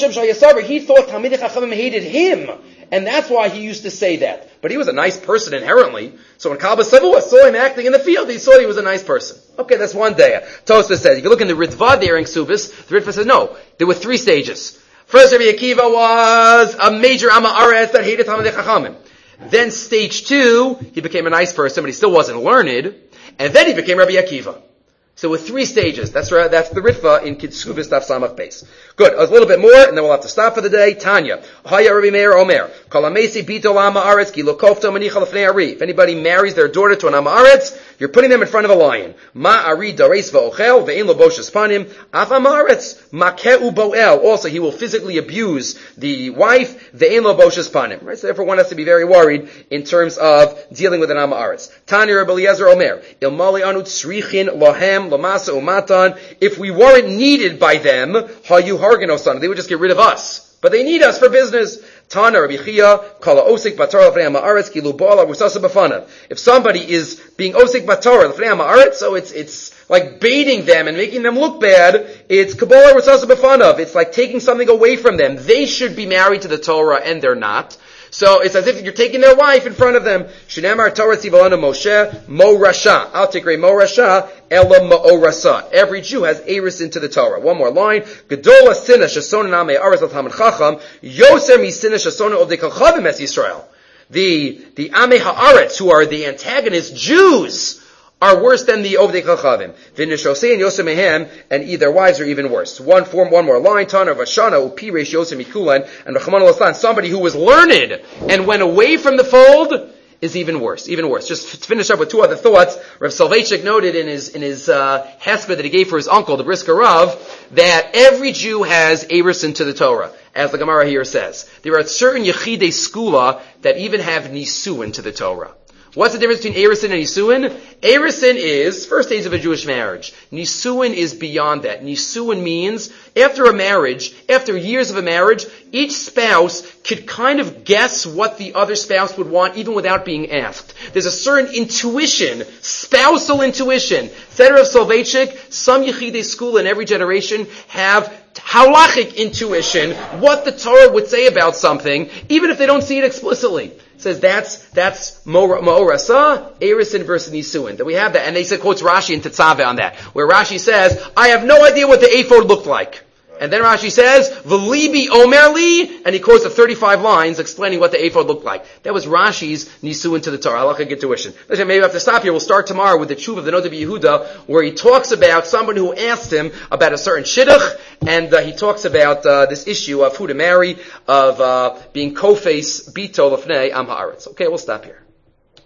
He thought Talmidei Chachamim hated him. And that's why he used to say that. But he was a nice person inherently. So when Kalba Savua saw him acting in the field, he saw he was a nice person. Okay, that's one day. Tosfos says, if you look in the Ritva there in Ksubis, the Ritva says, no, there were three stages. First, Rabbi Akiva was a major Amma Aretz that hated Talmidei Chachamim. Then stage two, he became a nice person, but he still wasn't learned. And then he became Rabbi Akiva. So with three stages, that's right, that's the Ritva in Kitzubis Daf Samach Beis. Good, a little bit more, and then we'll have to stop for the day. Tanya, Haya Rabbi Meir Omer, Kol Amesi Bito Lama Aretz, Ki Lo Kofto Manicha Lefnei Ari. If anybody marries their daughter to an Amma Aretz, you're putting them in front of a lion. Ma Ari Dareis Va'ochel, Ve'in Lo Boshes Panim, Af Amma Aretz, Makeu Boel. Also, he will physically abuse the wife, Ve'in Lo Boshes Panim. Right, so therefore one has to be very worried in terms of dealing with an Amma Aretz. Tanya Rabbi Eliezer Omer, Il Mali Anu Tzrichin Lohem Lamasa Umatan. If we weren't needed by them, Hayu Harganosan, they would just get rid of us. But they need us for business. Tana Rabbi Chia, Kala Osik Batar Lefnei Ha'aretz, Ki Lo Ba'ala V'Sasa B'Fanav. If somebody is being Osik Batar Lefnei Ha'aretz, so it's it's like baiting them and making them look bad. It's Kabbalah V'Sasa B'Fanav. It's like taking something away from them. They should be married to the Torah, and they're not. So it's as if you're taking their wife in front of them. Shinemar Torah Tzivalana Moshe Mo Rasha. I'll take Mo Rasha Ela Mo Rasa. Every Jew has eris into the Torah. One more line. Gedola Sina Shasona Name Aretz Al Talmid Chacham Yoser Mi Sina Shasona Ovdei Kachavim Es Yisrael. The the Amei Haaretz, who are the antagonist Jews, are worse than the Ovdei Chachavim. V'nishosei and Yosem Mehem, and either wives are even worse. One form, one more line. Tana Vashana Upiresh Yosem Mikulan, and Rachman al somebody who was learned and went away from the fold is even worse, even worse. Just to finish up with two other thoughts, Rav Soloveitchik noted in his in his uh, hesped that he gave for his uncle, the Brisker Rav, that every Jew has eris into the Torah, as the Gemara here says. There are certain Yechidei Skula that even have nisuin to the Torah. What's the difference between Erisin and Nisuin? Erisin is first days of a Jewish marriage. Nisuin is beyond that. Nisuin means after a marriage, after years of a marriage, each spouse could kind of guess what the other spouse would want even without being asked. There's a certain intuition, spousal intuition. Center of Soloveitchik, some Yechidei School in every generation have halachic intuition, what the Torah would say about something, even if they don't see it explicitly. It says that's that's Mo'orasa, Erisin versus Nisuin. That we have that, and they said quotes Rashi and Tetzaveh on that, where Rashi says, "I have no idea what the ephod looked like," and then Rashi says, "V'libi omerli," and he quotes the thirty-five lines explaining what the ephod looked like. That was Rashi's Nisuin to the Torah, halachic intuition. Listen, maybe we have to stop here. We'll start tomorrow with the Tshuva of the Noda B'Yehuda, where he talks about someone who asked him about a certain shidduch, and uh, he talks about uh, this issue of who to marry, of uh, being kofes bito lefnei am haaretz. Okay, we'll stop here.